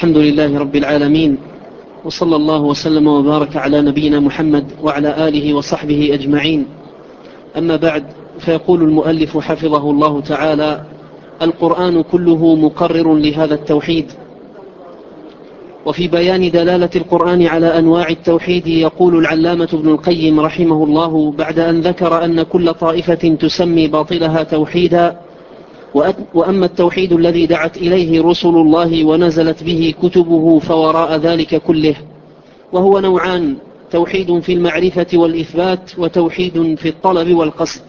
الحمد لله رب العالمين، وصلى الله وسلم وبارك على نبينا محمد وعلى آله وصحبه أجمعين. أما بعد، فيقول المؤلف حفظه الله تعالى: القرآن كله مقرر لهذا التوحيد. وفي بيان دلالة القرآن على أنواع التوحيد يقول العلامة ابن القيم رحمه الله بعد أن ذكر أن كل طائفة تسمي باطلها توحيدا، وأما التوحيد الذي دعت إليه رسل الله ونزلت به كتبه فوراء ذلك كله، وهو نوعان: توحيد في المعرفة والإثبات، وتوحيد في الطلب والقصد.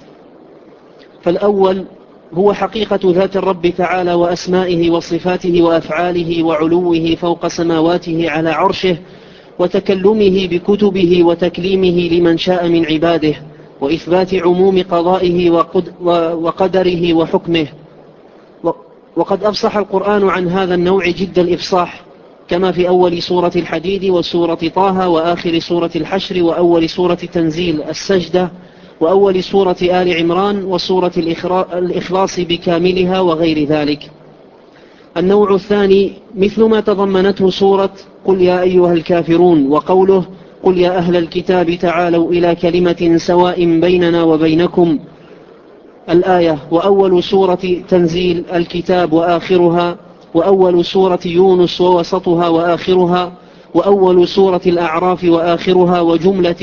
فالأول هو حقيقة ذات الرب تعالى وأسمائه وصفاته وأفعاله وعلوه فوق سماواته على عرشه، وتكلمه بكتبه وتكليمه لمن شاء من عباده، وإثبات عموم قضائه وقدره وحكمه. وقد أفصح القرآن عن هذا النوع جد الإفصاح، كما في أول سورة الحديد وسورة طه وآخر سورة الحشر وأول سورة تنزيل السجدة وأول سورة آل عمران وسورة الإخلاص بكاملها وغير ذلك. النوع الثاني مثل ما تضمنته سورة قل يا أيها الكافرون، وقوله قل يا أهل الكتاب تعالوا إلى كلمة سواء بيننا وبينكم الآية، وأول سورة تنزيل الكتاب وآخرها، وأول سورة يونس ووسطها وآخرها، وأول سورة الأعراف وآخرها، وجملة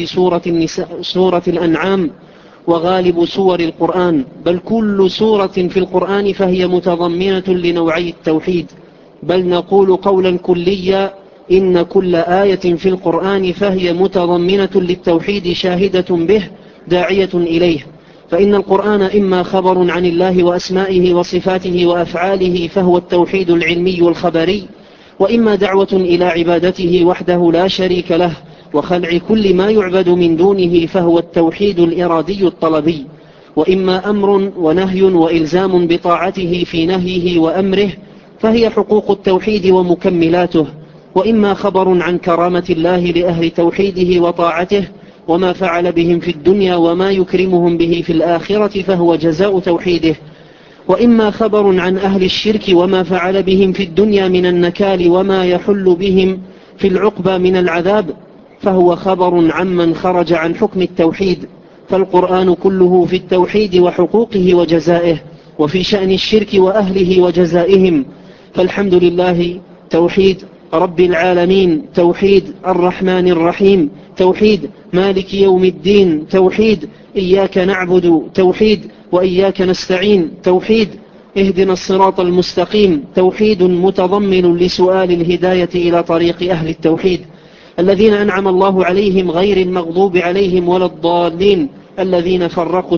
سورة الأنعام، وغالب سور القرآن، بل كل سورة في القرآن فهي متضمنة لنوعي التوحيد، بل نقول قولا كليا إن كل آية في القرآن فهي متضمنة للتوحيد شاهدة به داعية إليه. فإن القرآن إما خبر عن الله وأسمائه وصفاته وأفعاله فهو التوحيد العلمي الخبري، وإما دعوة إلى عبادته وحده لا شريك له وخلع كل ما يعبد من دونه فهو التوحيد الإرادي الطلبي، وإما أمر ونهي وإلزام بطاعته في نهيه وأمره فهي حقوق التوحيد ومكملاته، وإما خبر عن كرامة الله لأهل توحيده وطاعته وما فعل بهم في الدنيا وما يكرمهم به في الآخرة فهو جزاء توحيده، وإما خبر عن أهل الشرك وما فعل بهم في الدنيا من النكال وما يحل بهم في العقبى من العذاب فهو خبر عمن خرج عن حكم التوحيد. فالقرآن كله في التوحيد وحقوقه وجزائه، وفي شأن الشرك وأهله وجزائهم. فالحمد لله توحيد رب العالمين، توحيد الرحمن الرحيم، توحيد مالك يوم الدين، توحيد إياك نعبد، توحيد وإياك نستعين، توحيد اهدنا الصراط المستقيم، توحيد متضمن لسؤال الهداية إلى طريق أهل التوحيد الذين أنعم الله عليهم غير المغضوب عليهم ولا الضالين، الذين فارقوا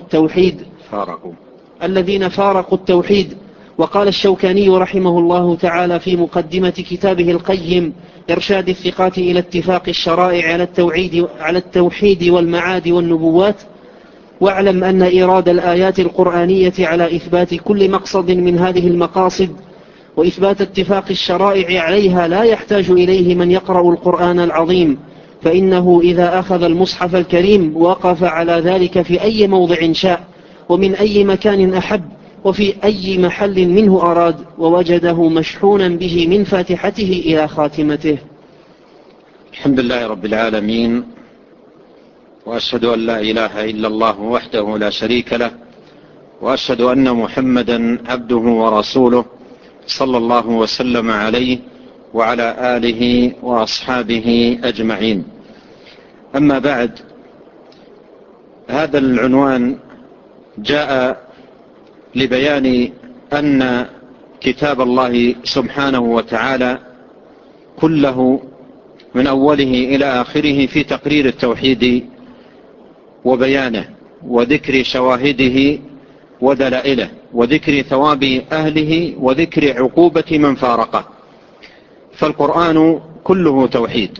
التوحيد. وقال الشوكاني رحمه الله تعالى في مقدمة كتابه القيم إرشاد الثقات إلى اتفاق الشرائع على التوحيد والمعاد والنبوات: واعلم أن إيراد الآيات القرآنية على إثبات كل مقصد من هذه المقاصد وإثبات اتفاق الشرائع عليها لا يحتاج إليه من يقرأ القرآن العظيم، فإنه إذا أخذ المصحف الكريم وقف على ذلك في أي موضع شاء ومن أي مكان أحب وفي أي محل منه أراد، ووجده مشحونا به من فاتحته إلى خاتمته. الحمد لله رب العالمين، وأشهد أن لا إله إلا الله وحده لا شريك له، وأشهد أن محمدا عبده ورسوله صلى الله وسلم عليه وعلى آله وأصحابه أجمعين. أما بعد، هذا العنوان جاء لبيان أن كتاب الله سبحانه وتعالى كله من أوله إلى آخره في تقرير التوحيد وبيانه وذكر شواهده ودلائله وذكر ثواب أهله وذكر عقوبة من فارقه. فالقرآن كله توحيد،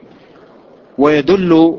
ويدل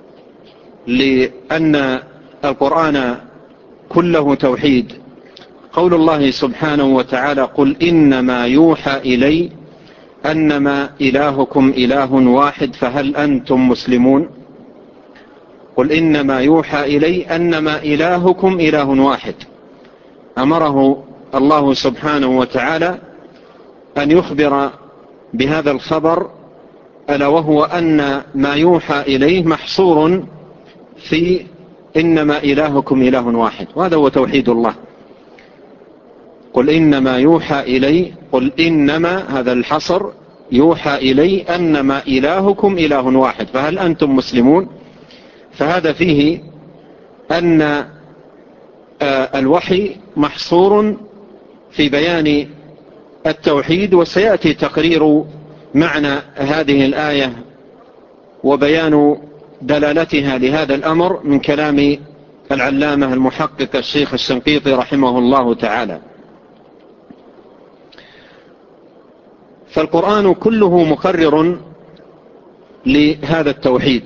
لأن القرآن كله توحيد قول الله سبحانه وتعالى: قل إنما يوحى إلي أنما إلهكم إله واحد فهل أنتم مسلمون. قل إنما يوحى إلي أنما إلهكم إله واحد. أمره الله سبحانه وتعالى أن يخبر بهذا الخبر، ألا وهو أن ما يوحى إليه محصور في إنما إلهكم إله واحد، وهذا هو توحيد الله. قل إنما يوحى إلي، قل إنما هذا الحصر يوحى إلي أنما إلهكم إله واحد، فهل أنتم مسلمون؟ فهذا فيه أن الوحي محصور في بيان التوحيد، وسيأتي تقرير معنى هذه الآية وبيان دلالتها لهذا الأمر من كلام العلامة المحقق الشيخ الشنقيطي رحمه الله تعالى. فالقرآن كله مقرر لهذا التوحيد.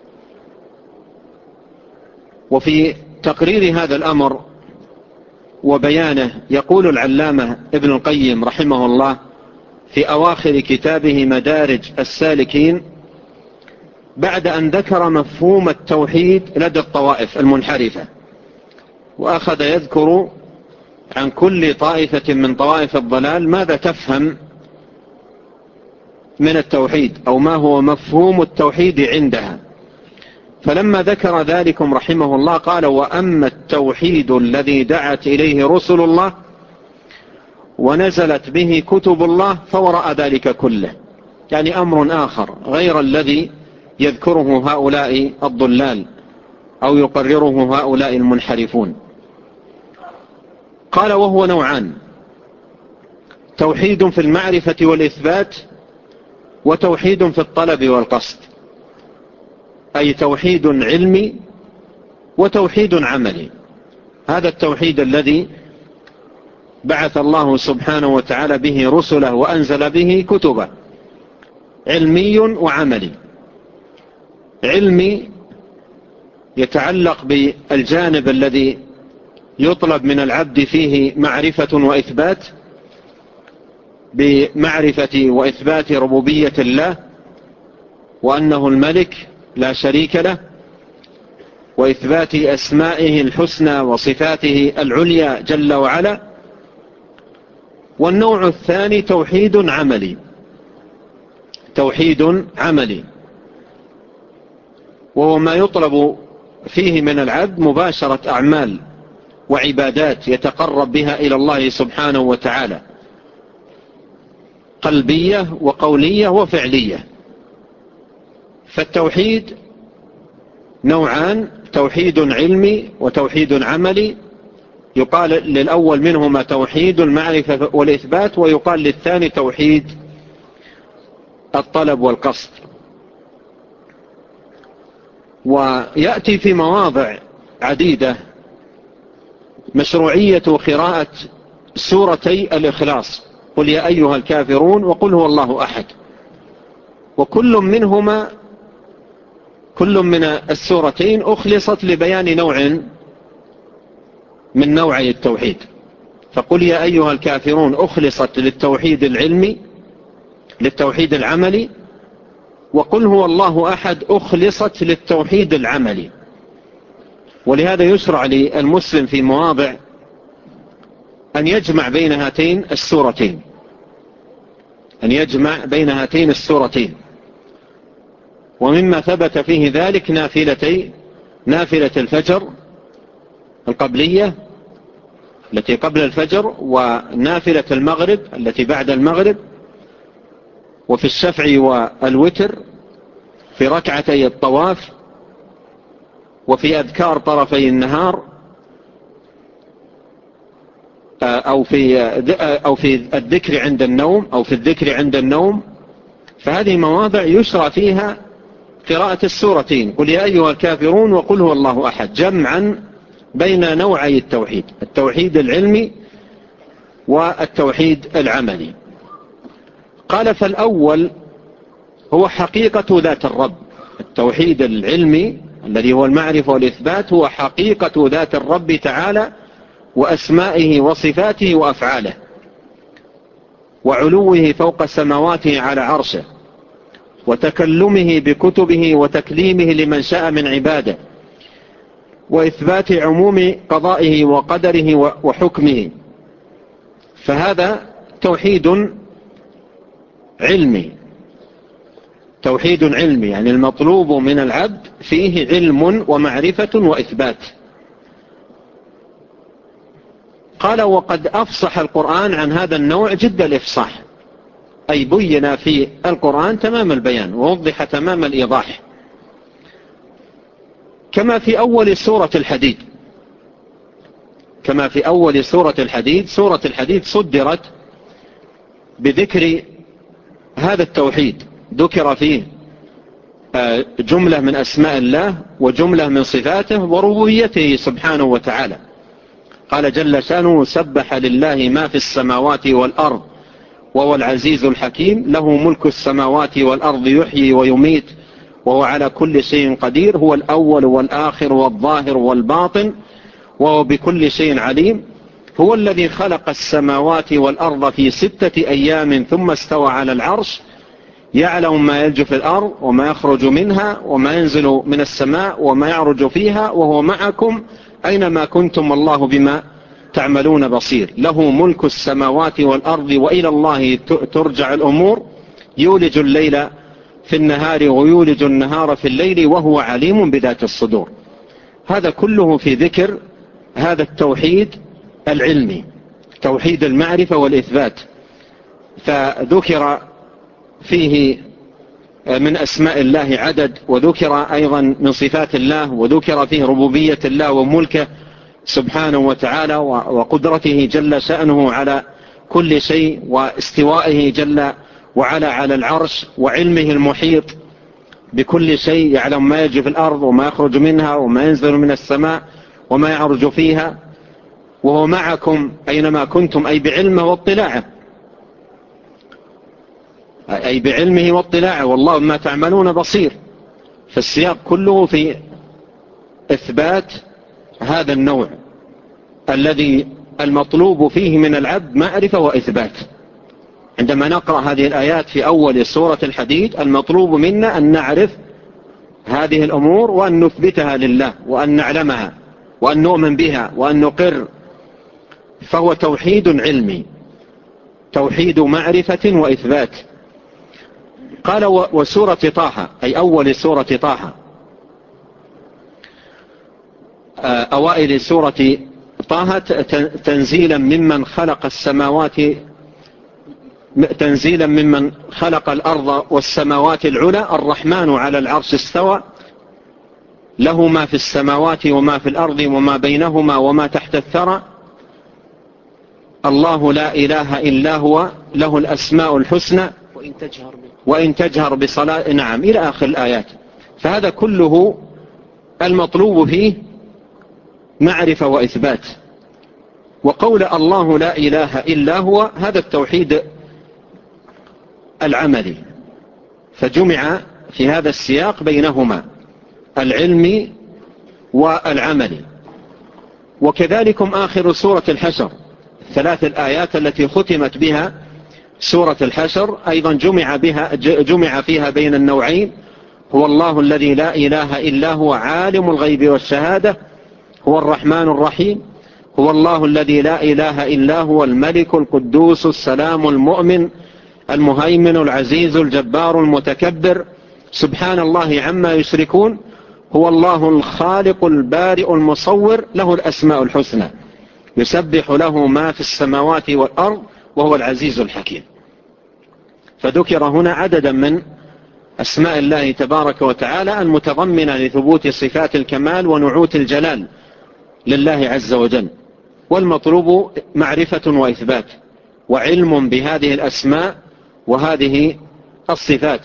وفي تقرير هذا الأمر وبيانه يقول العلامة ابن القيم رحمه الله في أواخر كتابه مدارج السالكين، بعد أن ذكر مفهوم التوحيد لدى الطوائف المنحرفة، وأخذ يذكر عن كل طائفة من طوائف الضلال ماذا تفهم من التوحيد أو ما هو مفهوم التوحيد عندها. فلما ذكر ذلكم رحمه الله قال: وأما التوحيد الذي دعت إليه رسل الله ونزلت به كتب الله فوراء ذلك كله، يعني أمر آخر غير الذي يذكره هؤلاء الضلال أو يقرره هؤلاء المنحرفون. قال: وهو نوعان: توحيد في المعرفة والإثبات، وتوحيد في الطلب والقصد، أي توحيد علمي وتوحيد عملي. هذا التوحيد الذي بعث الله سبحانه وتعالى به رسله وأنزل به كتبه، علمي وعملي. علمي يتعلق بالجانب الذي يطلب من العبد فيه معرفة وإثبات، بمعرفة وإثبات ربوبية الله وأنه الملك لا شريك له، وإثبات أسمائه الحسنى وصفاته العليا جل وعلا. والنوع الثاني توحيد عملي، توحيد عملي، وهو ما يطلب فيه من العبد مباشرة أعمال وعبادات يتقرب بها إلى الله سبحانه وتعالى، قلبية وقولية وفعلية. فالتوحيد نوعان: توحيد علمي وتوحيد عملي. يقال للأول منهما توحيد المعرفة والإثبات، ويقال للثاني توحيد الطلب والقصد. ويأتي في مواضع عديدة مشروعية قراءة سورتي الإخلاص، قل يا أيها الكافرون وقل هو الله أحد، وكل منهما كل من السورتين أخلصت لبيان نوع من نوعي التوحيد. فقل يا أيها الكافرون أخلصت للتوحيد العلمي، للتوحيد العملي، وقل هو الله أحد أخلصت للتوحيد العملي. ولهذا يشرع للمسلم في مواضع أن يجمع بين هاتين السورتين، أن يجمع بين هاتين السورتين. ومما ثبت فيه ذلك نافلة الفجر القبلية التي قبل الفجر، ونافلة المغرب التي بعد المغرب، وفي الشفع والوتر، في ركعتي الطواف، وفي أذكار طرفي النهار، أو في الذكر عند النوم، أو في الذكر عند النوم. فهذه مواضع يشرع فيها قراءة السورتين، قل يا أيها الكافرون وقل هو الله أحد، جمعا بين نوعي التوحيد، التوحيد العلمي والتوحيد العملي. قال: فالأول هو حقيقة ذات الرب. التوحيد العلمي الذي هو المعرفة والإثبات هو حقيقة ذات الرب تعالى وأسمائه وصفاته وأفعاله، وعلوه فوق سماواته على عرشه، وتكلمه بكتبه وتكليمه لمن شاء من عباده، وإثبات عموم قضائه وقدره وحكمه. فهذا توحيد علمي، توحيد علمي، يعني المطلوب من العبد فيه علم ومعرفة وإثبات. قال وقد أفصح القرآن عن هذا النوع جد الإفصاح، أي بين في القرآن تمام البيان ووضح تمام الإيضاح، كما في أول سورة الحديد. كما في أول سورة الحديد. سورة الحديد صدرت بذكر هذا التوحيد، ذكر فيه جملة من أسماء الله وجملة من صفاته وربوبيته سبحانه وتعالى. قال جل شانه سبح لله ما في السماوات والأرض وهو العزيز الحكيم، له ملك السماوات والأرض يحيي ويميت وهو على كل شيء قدير، هو الأول والآخر والظاهر والباطن وهو بكل شيء عليم، هو الذي خلق السماوات والأرض في 6 أيام ثم استوى على العرش، يعلم ما يلج في الأرض وما يخرج منها وما ينزل من السماء وما يعرج فيها وهو معكم أينما كنتم والله بما تعملون بصير، له ملك السماوات والأرض وإلى الله ترجع الأمور، يولج الليل في النهار ويولج النهار في الليل وهو عليم بذات الصدور. هذا كله في ذكر هذا التوحيد العلمي، توحيد المعرفة والإثبات. فذكر فيه من أسماء الله عدد، وذكر أيضا من صفات الله، وذكر فيه ربوبية الله وملكه سبحانه وتعالى وقدرته جل شأنه على كل شيء، واستوائه جل وعلا على العرش، وعلمه المحيط بكل شيء، يعلم ما يجي في الأرض وما يخرج منها وما ينزل من السماء وما يعرج فيها، وهو معكم أينما كنتم، أي بعلمه واطلاعه، أي بعلمه واطلاعه، والله ما تعملون بصير. فالسياق كله في إثبات هذا النوع الذي المطلوب فيه من العبد معرفة وإثبات. عندما نقرأ هذه الآيات في أول سورة الحديد، المطلوب منا أن نعرف هذه الأمور وأن نثبتها لله وأن نعلمها وأن نؤمن بها وأن نقر. فهو توحيد علمي، توحيد معرفة وإثبات. قال وسورة طه، أي أول سورة طه، أوائل سورة طه، تنزيلا ممن خلق السماوات، تنزيلا ممن خلق الأرض والسماوات العلى، الرحمن على العرش استوى، له ما في السماوات وما في الأرض وما بينهما وما تحت الثرى، الله لا إله إلا هو له الأسماء الحسنى وإن تجهر بصلاة، نعم، إلى آخر الآيات. فهذا كله المطلوب فيه معرفة وإثبات. وقول الله لا إله إلا هو، هذا التوحيد العملي، فجمع في هذا السياق بينهما العلمي والعملي. وكذلكم آخر سورة الحشر، 3 الآيات التي ختمت بها سورة الحشر أيضا جمع فيها بين النوعين، هو الله الذي لا إله إلا هو عالم الغيب والشهادة، هو الرحمن الرحيم، هو الله الذي لا إله إلا هو الملك القدوس السلام المؤمن المهيمن العزيز الجبار المتكبر، سبحان الله عما يشركون، هو الله الخالق البارئ المصور، له الأسماء الحسنى، يسبح له ما في السماوات والأرض وهو العزيز الحكيم. فذكر هنا عددا من أسماء الله تبارك وتعالى المتضمنة لثبوت صفات الكمال ونعوت الجلال لله عز وجل. والمطلوب معرفة وإثبات وعلم بهذه الأسماء وهذه الصفات.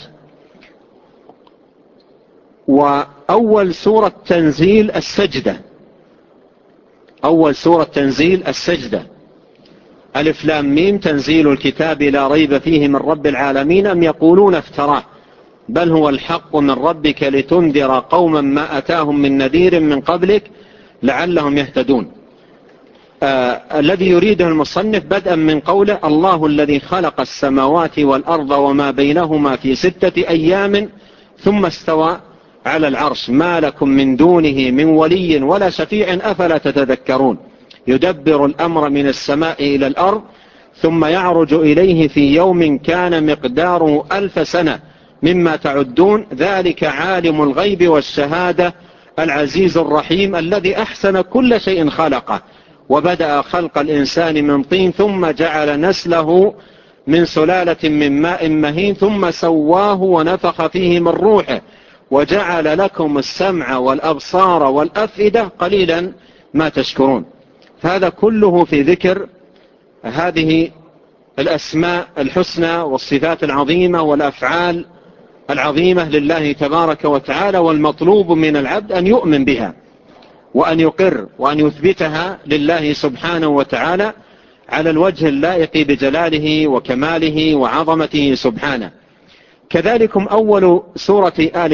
وأول سورة تنزيل السجدة، أول سورة تنزيل السجدة، ألف لام ميم، تنزيل الكتاب لا ريب فيه من رب العالمين أم يقولون افتراه بل هو الحق من ربك لتنذر قوما ما أتاهم من نذير من قبلك لعلهم يهتدون. الذي يريده المصنف بدءا من قوله الله الذي خلق السماوات والأرض وما بينهما في 6 أيام ثم استوى على العرش ما لكم من دونه من ولي ولا شفيع أفلا تتذكرون يدبر الأمر من السماء إلى الأرض ثم يعرج إليه في يوم كان مقداره 1000 سنة مما تعدون، ذلك عالم الغيب والشهادة العزيز الرحيم الذي أحسن كل شيء خلقه وبدأ خلق الإنسان من طين ثم جعل نسله من سلالة من ماء مهين ثم سواه ونفخ فيه من روحه وجعل لكم السمع والأبصار والأفئدة قليلا ما تشكرون. هذا كله في ذكر هذه الأسماء الحسنى والصفات العظيمة والأفعال العظيمة لله تبارك وتعالى، والمطلوب من العبد أن يؤمن بها وأن يقر وأن يثبتها لله سبحانه وتعالى على الوجه اللائق بجلاله وكماله وعظمته سبحانه. كذلكم أول سورة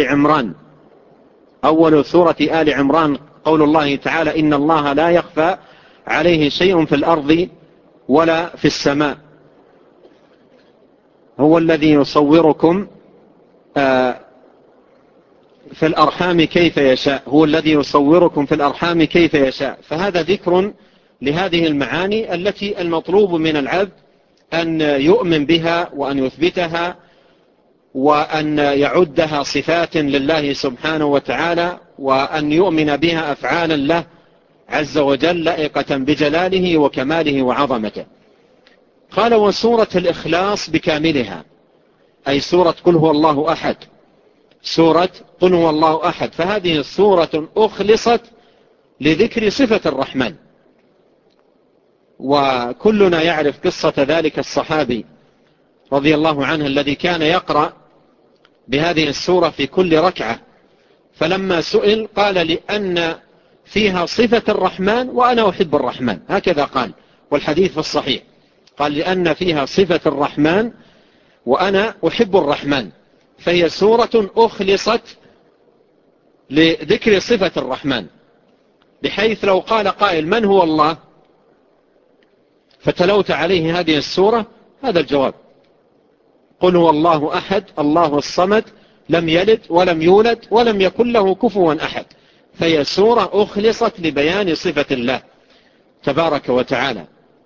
آل عمران قول الله تعالى: إن الله لا يخفى عليه شيء في الأرض ولا في السماء، هو الذي يصوركم في الأرحام كيف يشاء، هو الذي يصوركم في الأرحام كيف يشاء. فهذا ذكر لهذه المعاني التي المطلوب من العبد أن يؤمن بها وأن يثبتها وأن يعدها صفات لله سبحانه وتعالى، وأن يؤمن بها أفعالا له عز وجل لائقة بجلاله وكماله وعظمته. قال: وسورة الإخلاص بكاملها، أي سورة قل هو الله أحد، سورة قل هو الله أحد. فهذه سورة أخلصت لذكر صفة الرحمن، وكلنا يعرف قصة ذلك الصحابي رضي الله عنه الذي كان يقرأ بهذه السورة في كل ركعة، فلما سئل قال: لأن فيها صفة الرحمن وأنا أحب الرحمن، هكذا قال، والحديث في الصحيح، قال: لأن فيها صفة الرحمن وأنا أحب الرحمن. فهي سورة أخلصت لذكر صفة الرحمن، بحيث لو قال قائل: من هو الله؟ فتلوت عليه هذه السورة، هذا الجواب: قل هو الله أحد الله الصمد لم يلد ولم يولد ولم يكن له كفوا أحد. فهي سورة أخلصت لبيان صفة الله تبارك وتعالى.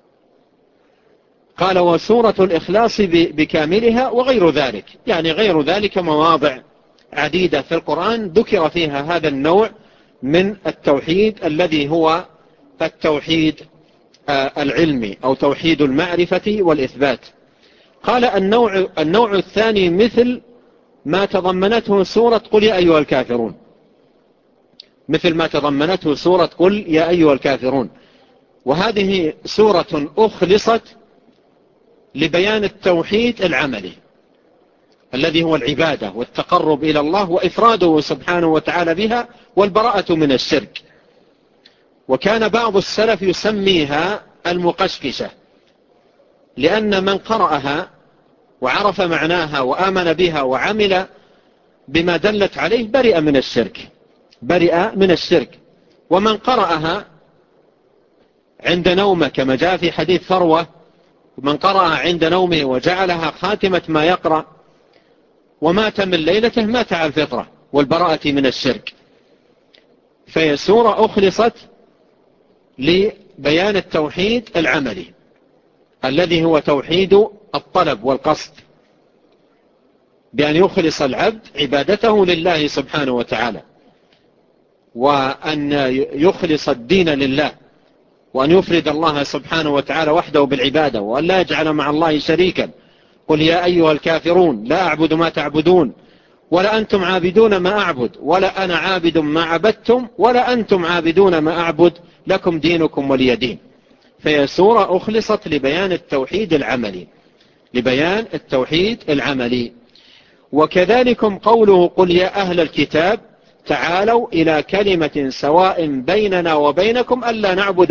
قال: وسورة الإخلاص بكاملها وغير ذلك، يعني غير ذلك مواضع عديدة في القرآن ذكر فيها هذا النوع من التوحيد الذي هو التوحيد العلمي أو توحيد المعرفة والإثبات. قال: النوع الثاني مثل ما تضمنته سورة قل يا أيها الكافرون، مثل ما تضمنته سورة قل يا أيها الكافرون، وهذه سورة أخلصت لبيان التوحيد العملي الذي هو العبادة والتقرب إلى الله وإفراده سبحانه وتعالى بها والبراءة من الشرك. وكان بعض السلف يسميها المقشقشة، لأن من قرأها وعرف معناها وآمن بها وعمل بما دلت عليه برئ من الشرك. ومن قرأها عند نومه كما جاء في حديث فروة: من قرأها عند نومه وجعلها خاتمة ما يقرأ ومات من ليلته مات على الفطرة والبراءة من الشرك. فهي سورة أخلصت لبيان التوحيد العملي الذي هو توحيد الطلب والقصد، بأن يخلص العبد عبادته لله سبحانه وتعالى، وأن يخلص الدين لله، وأن يفرد الله سبحانه وتعالى وحده بالعبادة، وأن لا يجعل مع الله شريكا. قل يا أيها الكافرون لا أعبد ما تعبدون ولا أنتم عابدون ما أعبد ولا أنا عابد ما عبدتم ولا أنتم عابدون ما أعبد لكم دينكم ولي دين. فهي سورة أخلصت لبيان التوحيد العملي. وكذلكم قوله: قل يا أهل الكتاب تعالوا إلى كلمة سواء بيننا وبينكم ألا نعبد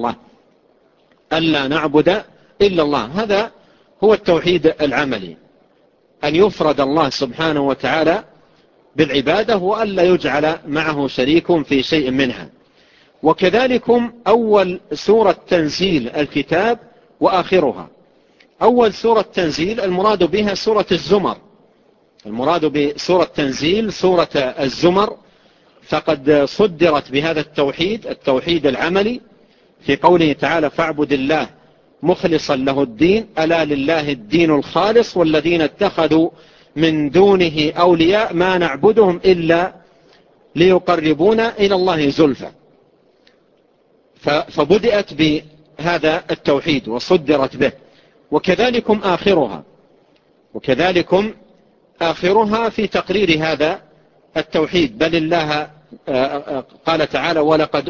إلا الله. هذا هو التوحيد العملي، أن يفرد الله سبحانه وتعالى بالعبادة وألا يجعل معه شريك في شيء منها. وكذلكم أول سورة تنزيل الكتاب وآخرها. أول سورة تنزيل المراد بها سورة الزمر، المراد بسورة تنزيل سورة الزمر، فقد صدرت بهذا التوحيد العملي في قوله تعالى: فاعبد الله مخلصا له الدين ألا لله الدين الخالص والذين اتخذوا من دونه أولياء ما نعبدهم إلا ليقربونا إلى الله زلفى. فبدأت بهذا التوحيد وصدرت به. وكذلكم آخرها في تقرير هذا التوحيد. بل الله قال تعالى ولقد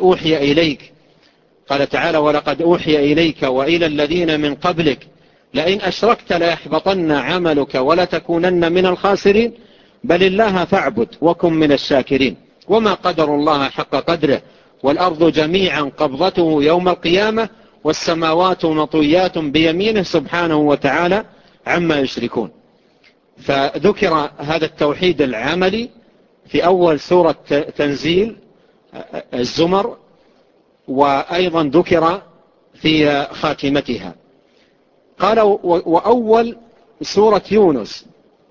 أوحي إليك وإلى الذين من قبلك لئن أشركت ليحبطن عملك ولتكونن من الخاسرين بل الله فاعبد وكن من الشاكرين وما قدر الله حق قدره والأرض جميعا قبضته يوم القيامة والسماوات مطويات بيمينه سبحانه وتعالى عما يشركون. فذكر هذا التوحيد العملي في أول سورة تنزيل الزمر، وأيضا ذكر في خاتمتها. قال وأول سورة يونس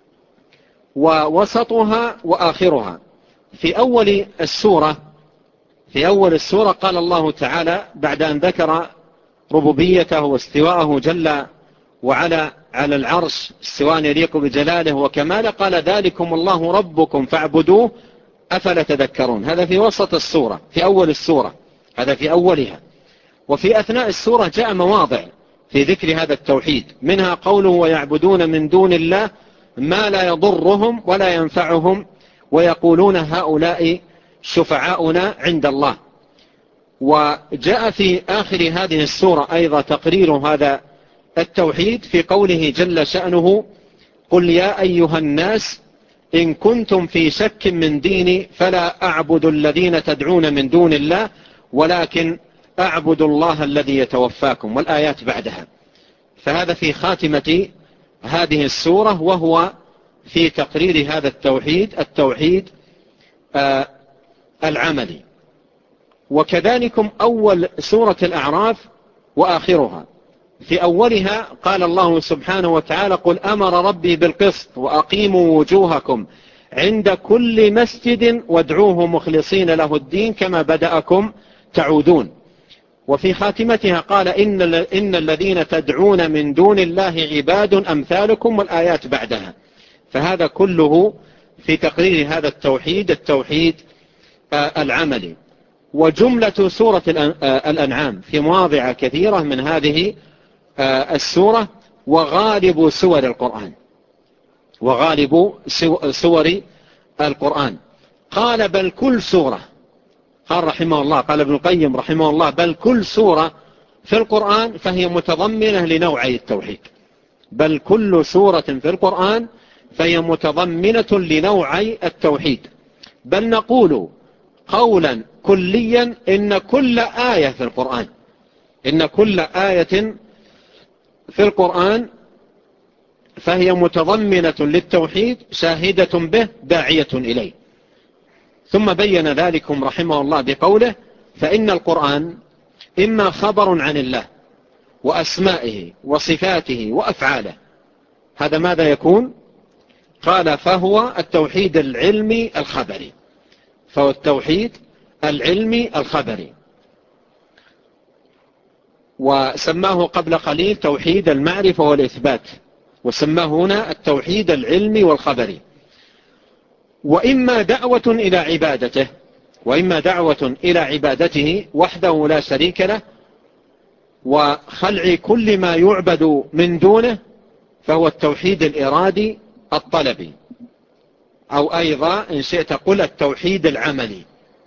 ووسطها وآخرها. في أول السورة قال الله تعالى بعد أن ذكر ربوبيته واستواءه جل وعلا على العرش استواء يليق بجلاله وكماله، قال ذلكم الله ربكم فاعبدوه أفلا تذكرون. هذا في وسط السورة، في أول السورة، هذا في أولها. وفي أثناء السورة جاء مواضع في ذكر هذا التوحيد، منها قوله ويعبدون من دون الله ما لا يضرهم ولا ينفعهم ويقولون هؤلاء شفعاؤنا عند الله. وجاء في آخر هذه السورة أيضا تقرير هذا التوحيد في قوله جل شأنه قل يا أيها الناس إن كنتم في شك من ديني فلا أعبد الذين تدعون من دون الله ولكن أعبد الله الذي يتوفاكم، والآيات بعدها. فهذا في خاتمة هذه السورة، وهو في تقرير هذا التوحيد العملي. وكذلك أول سورة الأعراف وآخرها. في أولها قال الله سبحانه وتعالى قل أمر ربي بالقسط وأقيموا وجوهكم عند كل مسجد وادعوه مخلصين له الدين كما بدأكم تعودون. وفي خاتمتها قال إن الذين تدعون من دون الله عباد أمثالكم، والآيات بعدها. فهذا كله في تقرير هذا التوحيد العملي. وجملة سورة الأنعام في مواضع كثيرة من هذه السورة وغالب سور القرآن. قال بل كل سورة، قال رحمه الله، قال ابن القيم رحمه الله بل كل سورة في القرآن فهي متضمنة لنوعي التوحيد. بل كل سورة في القرآن فهي متضمنة لنوعي التوحيد. بل نقول قولا كليا إن كل آية في القرآن فهي متضمنة للتوحيد شاهدة به داعية إليه. ثم بين ذلكم رحمه الله بقوله فإن القرآن إما خبر عن الله وأسمائه وصفاته وأفعاله. هذا ماذا يكون؟ قال فهو التوحيد العلمي الخبري. وسماه قبل قليل توحيد المعرفة والإثبات، وسماه هنا التوحيد العلمي والخبري. وإما دعوة إلى عبادته وحده لا شريك له وخلع كل ما يعبد من دونه، فهو التوحيد الإرادي الطلبي، أو أيضا إن شئت قل التوحيد العملي.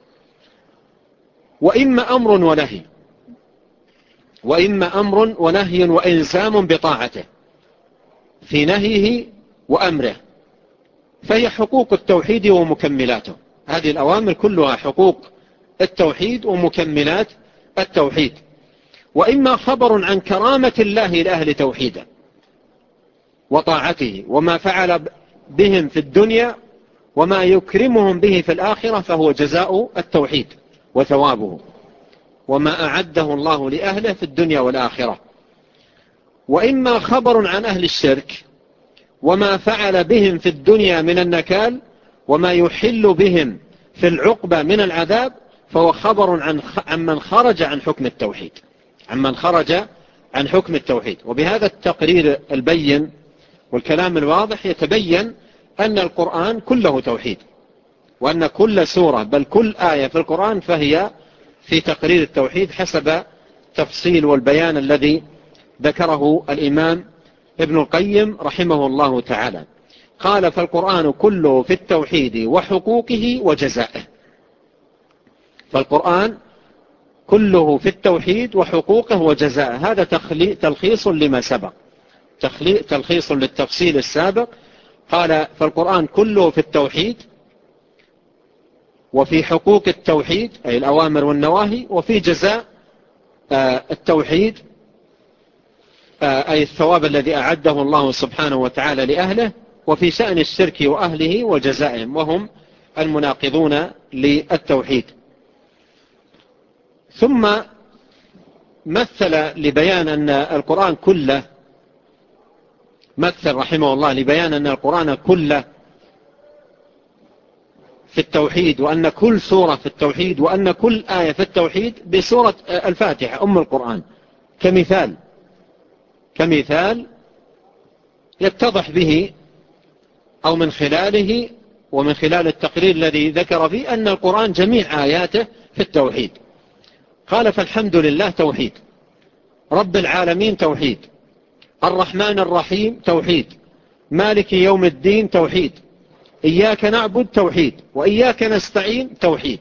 وإما أمر ونهي وإلزام بطاعته في نهيه وأمره، فهي حقوق التوحيد ومكملاته. هذه الأوامر كلها حقوق التوحيد ومكملات التوحيد. وإما خبر عن كرامة الله لأهل توحيده وطاعته وما فعل بهم في الدنيا وما يكرمهم به في الآخرة، فهو جزاء التوحيد وثوابه وما أعده الله لأهله في الدنيا والآخرة. وإما خبر عن أهل الشرك وما فعل بهم في الدنيا من النكال وما يحل بهم في العقبة من العذاب، فهو خبر عن من خرج عن حكم التوحيد، عن حكم التوحيد. وبهذا التقرير البين والكلام الواضح يتبين أن القرآن كله توحيد، وأن كل سورة بل كل آية في القرآن فهي في تقرير التوحيد حسب تفصيل والبيان الذي ذكره الإمام ابن القيم رحمه الله تعالى. قال: فالقرآن كله في التوحيد وحقوقه وجزائه. فالقرآن كله في التوحيد وحقوقه وجزائه. هذا تلخيص لما سبق، تلخيص للتفصيل السابق. قال: فالقرآن كله في التوحيد وفي حقوق التوحيد أي الأوامر والنواهي، وفي جزاء التوحيد أي الثواب الذي أعده الله سبحانه وتعالى لأهله، وفي شأن الشرك وأهله وجزائهم وهم المناقضون للتوحيد. ثم مثل لبيان أن القرآن كله، مثل رحمه الله لبيان أن القرآن كله في التوحيد، وأن كل سورة في التوحيد، وأن كل آية في التوحيد بسورة الفاتحة أم القرآن، كمثال يتضح به أو من خلاله ومن خلال التقرير الذي ذكر فيه أن القرآن جميع آياته في التوحيد. قال: فالحمد لله توحيد، رب العالمين توحيد، الرحمن الرحيم توحيد، مالك يوم الدين توحيد، إياك نعبد توحيد، وإياك نستعين توحيد،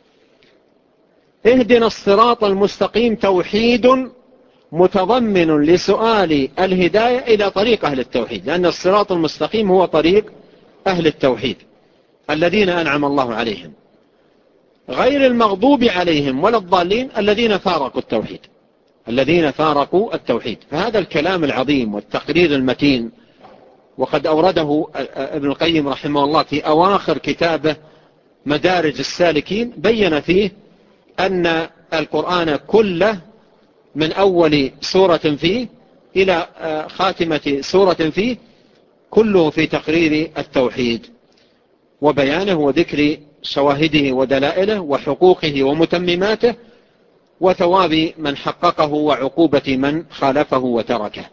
اهدنا الصراط المستقيم توحيد متضمن لسؤال الهداية إلى طريق أهل التوحيد، لأن الصراط المستقيم هو طريق أهل التوحيد الذين أنعم الله عليهم، غير المغضوب عليهم ولا الضالين الذين فارقوا التوحيد. فهذا الكلام العظيم والتقرير المتين، وقد أورده ابن القيم رحمه الله في أواخر كتابه مدارج السالكين، بين فيه أن القرآن كله من أول سورة فيه إلى خاتمة سورة فيه كله في تقرير التوحيد وبيانه وذكر شواهده ودلائله وحقوقه ومتمماته وثواب من حققه وعقوبة من خالفه وتركه.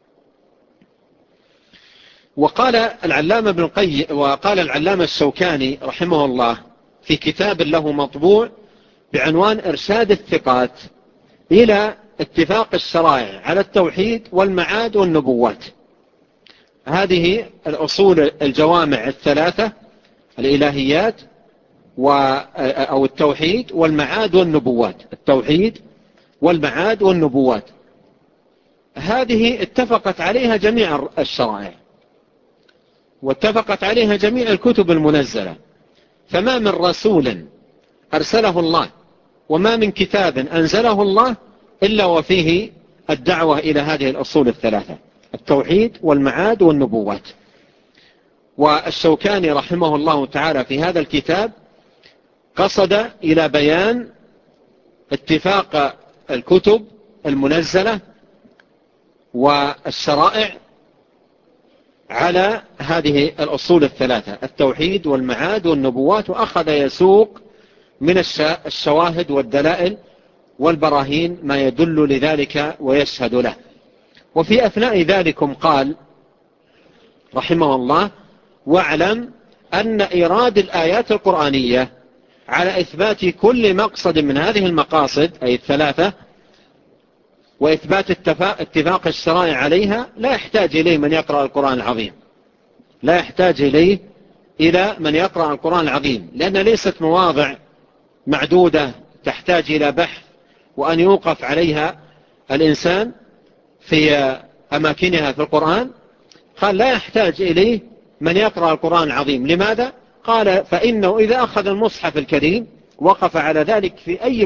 وقال العلامة الشوكاني رحمه الله في كتاب له مطبوع بعنوان إرشاد الثقات إلى اتفاق الشرائع على التوحيد والمعاد والنبوات. هذه الأصول الجوامع الثلاثة: الإلهيات أو التوحيد والمعاد والنبوات، التوحيد والمعاد والنبوات، هذه اتفقت عليها جميع الشرائع واتفقت عليها جميع الكتب المنزلة. فما من رسول أرسله الله وما من كتاب أنزله الله إلا وفيه الدعوة إلى هذه الأصول الثلاثة: التوحيد والمعاد والنبوات. والشوكاني رحمه الله تعالى في هذا الكتاب قصد إلى بيان اتفاق الكتب المنزلة والشرائع على هذه الأصول الثلاثة: التوحيد والمعاد والنبوات، وأخذ يسوق من الشواهد والدلائل والبراهين ما يدل لذلك ويشهد له. وفي أثناء ذلكم قال رحمه الله: واعلم أن إيراد الآيات القرآنية على إثبات كل مقصد من هذه المقاصد أي الثلاثة وإثبات اتفاق الشرائع عليها لا يحتاج إليه من يقرأ القرآن العظيم، لا يحتاج إلى من يقرأ القرآن العظيم، لأن ليست مواضع معدودة تحتاج إلى بحث وأن يوقف عليها الإنسان في أماكنها في القرآن. قال: لا يحتاج إليه من يقرأ القرآن العظيم. لماذا؟ قال: فإنه إذا أخذ المصحف الكريم وقف على ذلك في أي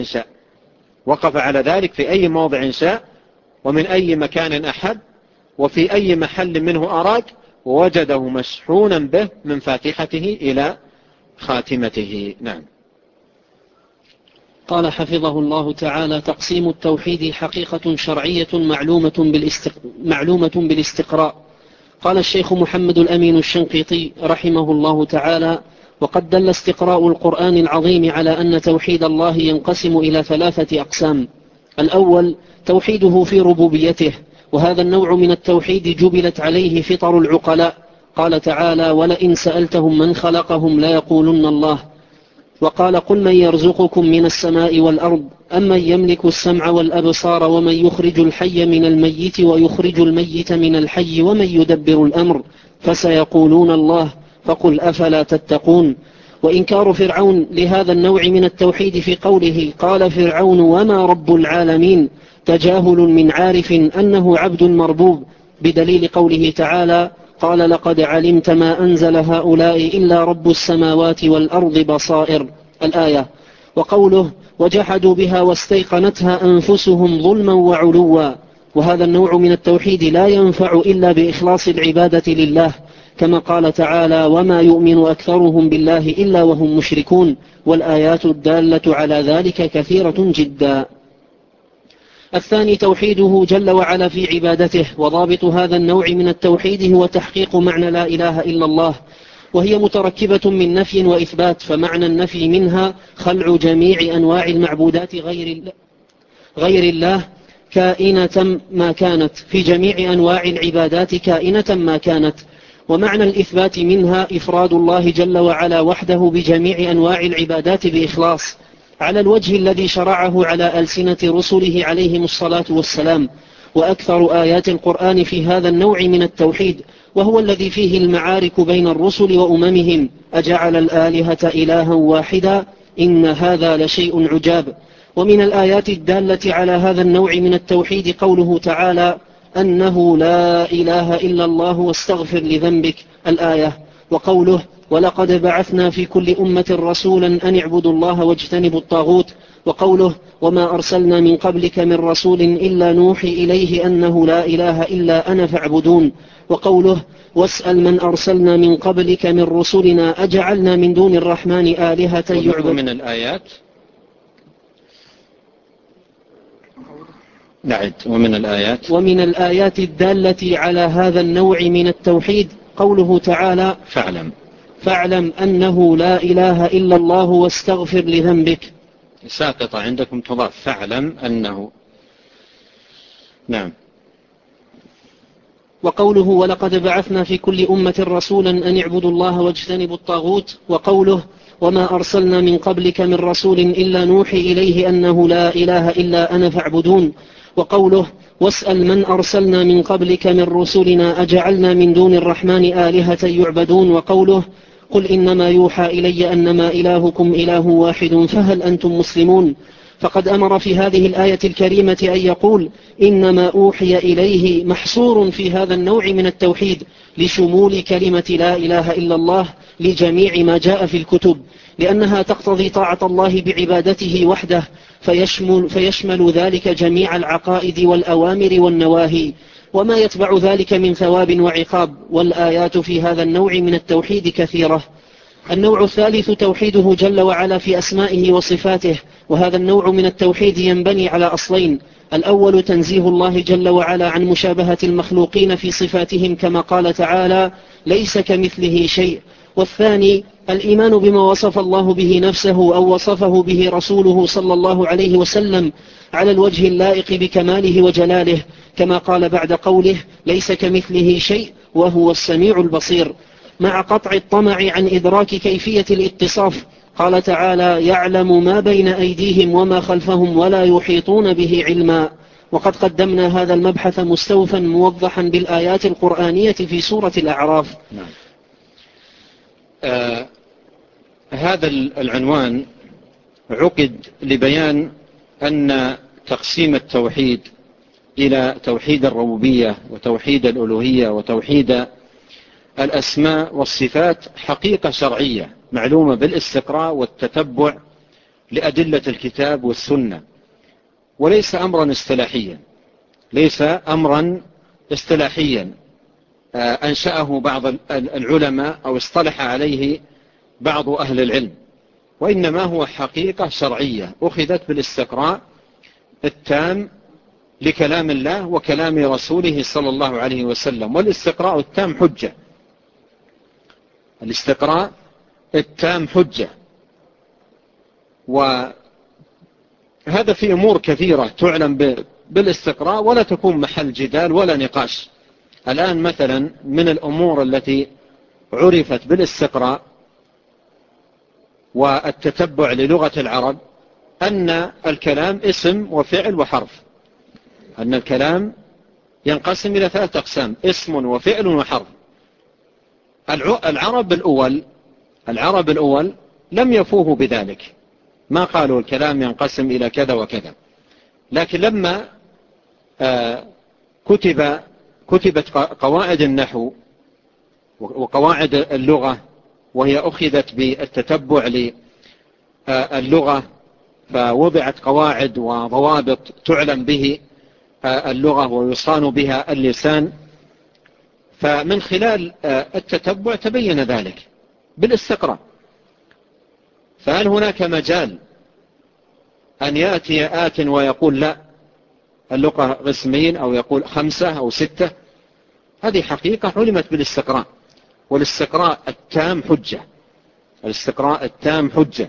موضع شاء ومن أي مكان أحب وفي أي محل منه أراد، ووجده مشحونا به من فاتحته إلى خاتمته. نعم. قال حفظه الله تعالى: تقسيم التوحيد حقيقة شرعية معلومة بالاستقراء. قال الشيخ محمد الأمين الشنقيطي رحمه الله تعالى: وقد دل استقراء القرآن العظيم على أن توحيد الله ينقسم إلى 3 أقسام: الأول توحيده في ربوبيته، وهذا النوع من التوحيد جبلت عليه فطر العقلاء. قال تعالى: ولئن سألتهم من خلقهم ليقولن الله. وقال: قل من يرزقكم من السماء والأرض أمن يملك السمع والأبصار ومن يخرج الحي من الميت ويخرج الميت من الحي ومن يدبر الأمر فسيقولون الله فقل أفلا تتقون. وإنكار فرعون لهذا النوع من التوحيد في قوله: قال فرعون وما رب العالمين، تجاهل من عارف أنه عبد مربوب، بدليل قوله تعالى: قال لقد علمت ما أنزل هؤلاء إلا رب السماوات والأرض بصائر، الآية. وقوله: وجحدوا بها واستيقنتها أنفسهم ظلما وعلوا. وهذا النوع من التوحيد لا ينفع إلا بإخلاص العبادة لله، كما قال تعالى: وما يؤمن أكثرهم بالله إلا وهم مشركون، والآيات الدالة على ذلك كثيرة جدا. الثاني توحيده جل وعلا في عبادته، وضابط هذا النوع من التوحيد هو تحقيق معنى لا إله إلا الله، وهي متركبة من نفي وإثبات. فمعنى النفي منها خلع جميع أنواع المعبودات غير الله كائنة ما كانت، في جميع أنواع العبادات كائنة ما كانت. ومعنى الإثبات منها إفراد الله جل وعلا وحده بجميع أنواع العبادات بإخلاص، على الوجه الذي شرعه على ألسنة رسله عليهم الصلاة والسلام. وأكثر آيات القرآن في هذا النوع من التوحيد، وهو الذي فيه المعارك بين الرسل وأممهم: أجعل الآلهة إلها واحدا إن هذا لشيء عجاب. ومن الآيات الدالة على هذا النوع من التوحيد قوله تعالى: أنه لا إله إلا الله واستغفر لذنبك، الآية. وقوله: ولقد بعثنا في كل أمة رسولا أن اعبدوا الله واجتنبوا الطاغوت. وقوله: وما أرسلنا من قبلك من رسول إلا نوحي إليه أنه لا إله إلا أنا فاعبدون. وقوله: واسأل من أرسلنا من قبلك من رسلنا أجعلنا من دون الرحمن آلهة يعبدون. من الآيات نعد. ومن الآيات الدالة على هذا النوع من التوحيد قوله تعالى: فاعلم أنه لا إله إلا الله واستغفر لذنبك. ساقطة عندكم تضاف فاعلم أنه. نعم. وقوله: ولقد بعثنا في كل أمة رسولا أن اعبدوا الله واجتنبوا الطاغوت. وقوله: وما أرسلنا من قبلك من رسول إلا نوحي إليه أنه لا إله إلا أنا فاعبدون. وقوله: واسأل من أرسلنا من قبلك من رسلنا أجعلنا من دون الرحمن آلهة يعبدون. وقوله: قل إنما يوحى إلي أنما إلهكم إله واحد فهل أنتم مسلمون. فقد أمر في هذه الآية الكريمة أن يقول: إنما أوحي إليه محصور في هذا النوع من التوحيد، لشمول كلمة لا إله إلا الله لجميع ما جاء في الكتب، لأنها تقتضي طاعة الله بعبادته وحده، فيشمل ذلك جميع العقائد والأوامر والنواهي وما يتبع ذلك من ثواب وعقاب. والآيات في هذا النوع من التوحيد كثيرة. النوع الثالث توحيده جل وعلا في أسمائه وصفاته، وهذا النوع من التوحيد ينبني على أصلين: الأول تنزيه الله جل وعلا عن مشابهة المخلوقين في صفاتهم، كما قال تعالى: ليس كمثله شيء. والثاني الإيمان بما وصف الله به نفسه أو وصفه به رسوله صلى الله عليه وسلم على الوجه اللائق بكماله وجلاله، كما قال بعد قوله: ليس كمثله شيء وهو السميع البصير، مع قطع الطمع عن إدراك كيفية الاتصاف. قال تعالى: يعلم ما بين أيديهم وما خلفهم ولا يحيطون به علما. وقد قدمنا هذا المبحث مستوفا موضحا بالآيات القرآنية في سورة الأعراف. نعم. هذا العنوان عقد لبيان أن تقسيم التوحيد إلى توحيد الربوبية وتوحيد الألوهية وتوحيد الأسماء والصفات حقيقة شرعية معلومة بالاستقراء والتتبع لأدلة الكتاب والسنة، وليس أمرا اصطلاحيا أنشأه بعض العلماء أو اصطلح عليه بعض أهل العلم، وإنما هو حقيقة شرعية أخذت بالاستقراء التام لكلام الله وكلام رسوله صلى الله عليه وسلم. والاستقراء التام حجة، الاستقراء التام حجة. هذا في أمور كثيرة تعلم بالاستقراء ولا تكون محل جدال ولا نقاش. الآن مثلا من الأمور التي عرفت بالاستقراء والتتبع للغة العرب أن الكلام اسم وفعل وحرف، أن الكلام ينقسم إلى 3 أقسام: اسم وفعل وحرف. العرب الأول لم يفوهوا بذلك، ما قالوا الكلام ينقسم إلى كذا وكذا، لكن لما كتبت قواعد النحو وقواعد اللغة، وهي أخذت بالتتبع للغة، فوضعت قواعد وضوابط تعلم به اللغة ويصان بها اللسان، فمن خلال التتبع تبين ذلك بالاستقراء. فهل هناك مجال أن يأتي آت ويقول لا اللغة قسمين، أو يقول 5 أو 6؟ هذه حقيقة علمت بالاستقراء، والاستقراء التام حجة، الاستقراء التام حجة.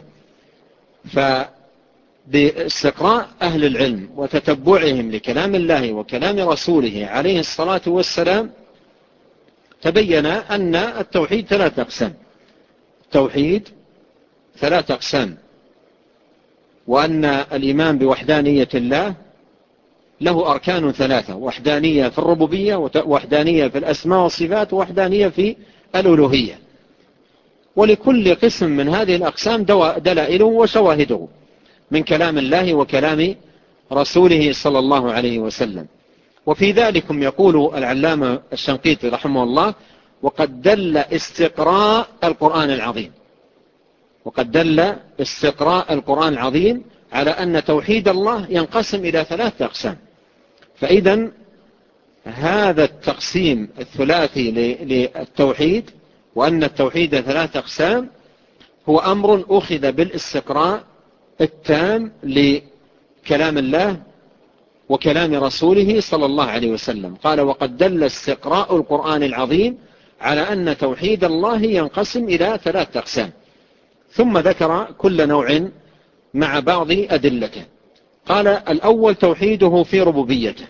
فباستقراء أهل العلم وتتبعهم لكلام الله وكلام رسوله عليه الصلاة والسلام تبين أن التوحيد 3 أقسام، التوحيد 3 أقسام، وأن الإيمان بوحدانية الله له أركان 3: وحدانية في الربوبية، وحدانية في الأسماء والصفات، ووحدانية في الألوهية. ولكل قسم من هذه الأقسام دلائله وشواهده من كلام الله وكلام رسوله صلى الله عليه وسلم. وفي ذلكم يقول العلامة الشنقيطي رحمه الله: وقد دل استقراء القرآن العظيم، وقد دل استقراء القرآن العظيم على أن توحيد الله ينقسم إلى 3 أقسام. فإذا هذا التقسيم الثلاثي للتوحيد، وأن التوحيد 3 أقسام، هو أمر أخذ بالاستقراء التام لكلام الله وكلام رسوله صلى الله عليه وسلم. قال: وقد دل استقراء القرآن العظيم على أن توحيد الله ينقسم إلى 3 أقسام، ثم ذكر كل نوع مع بعض أدلته. قال: الأول توحيده في ربوبيته،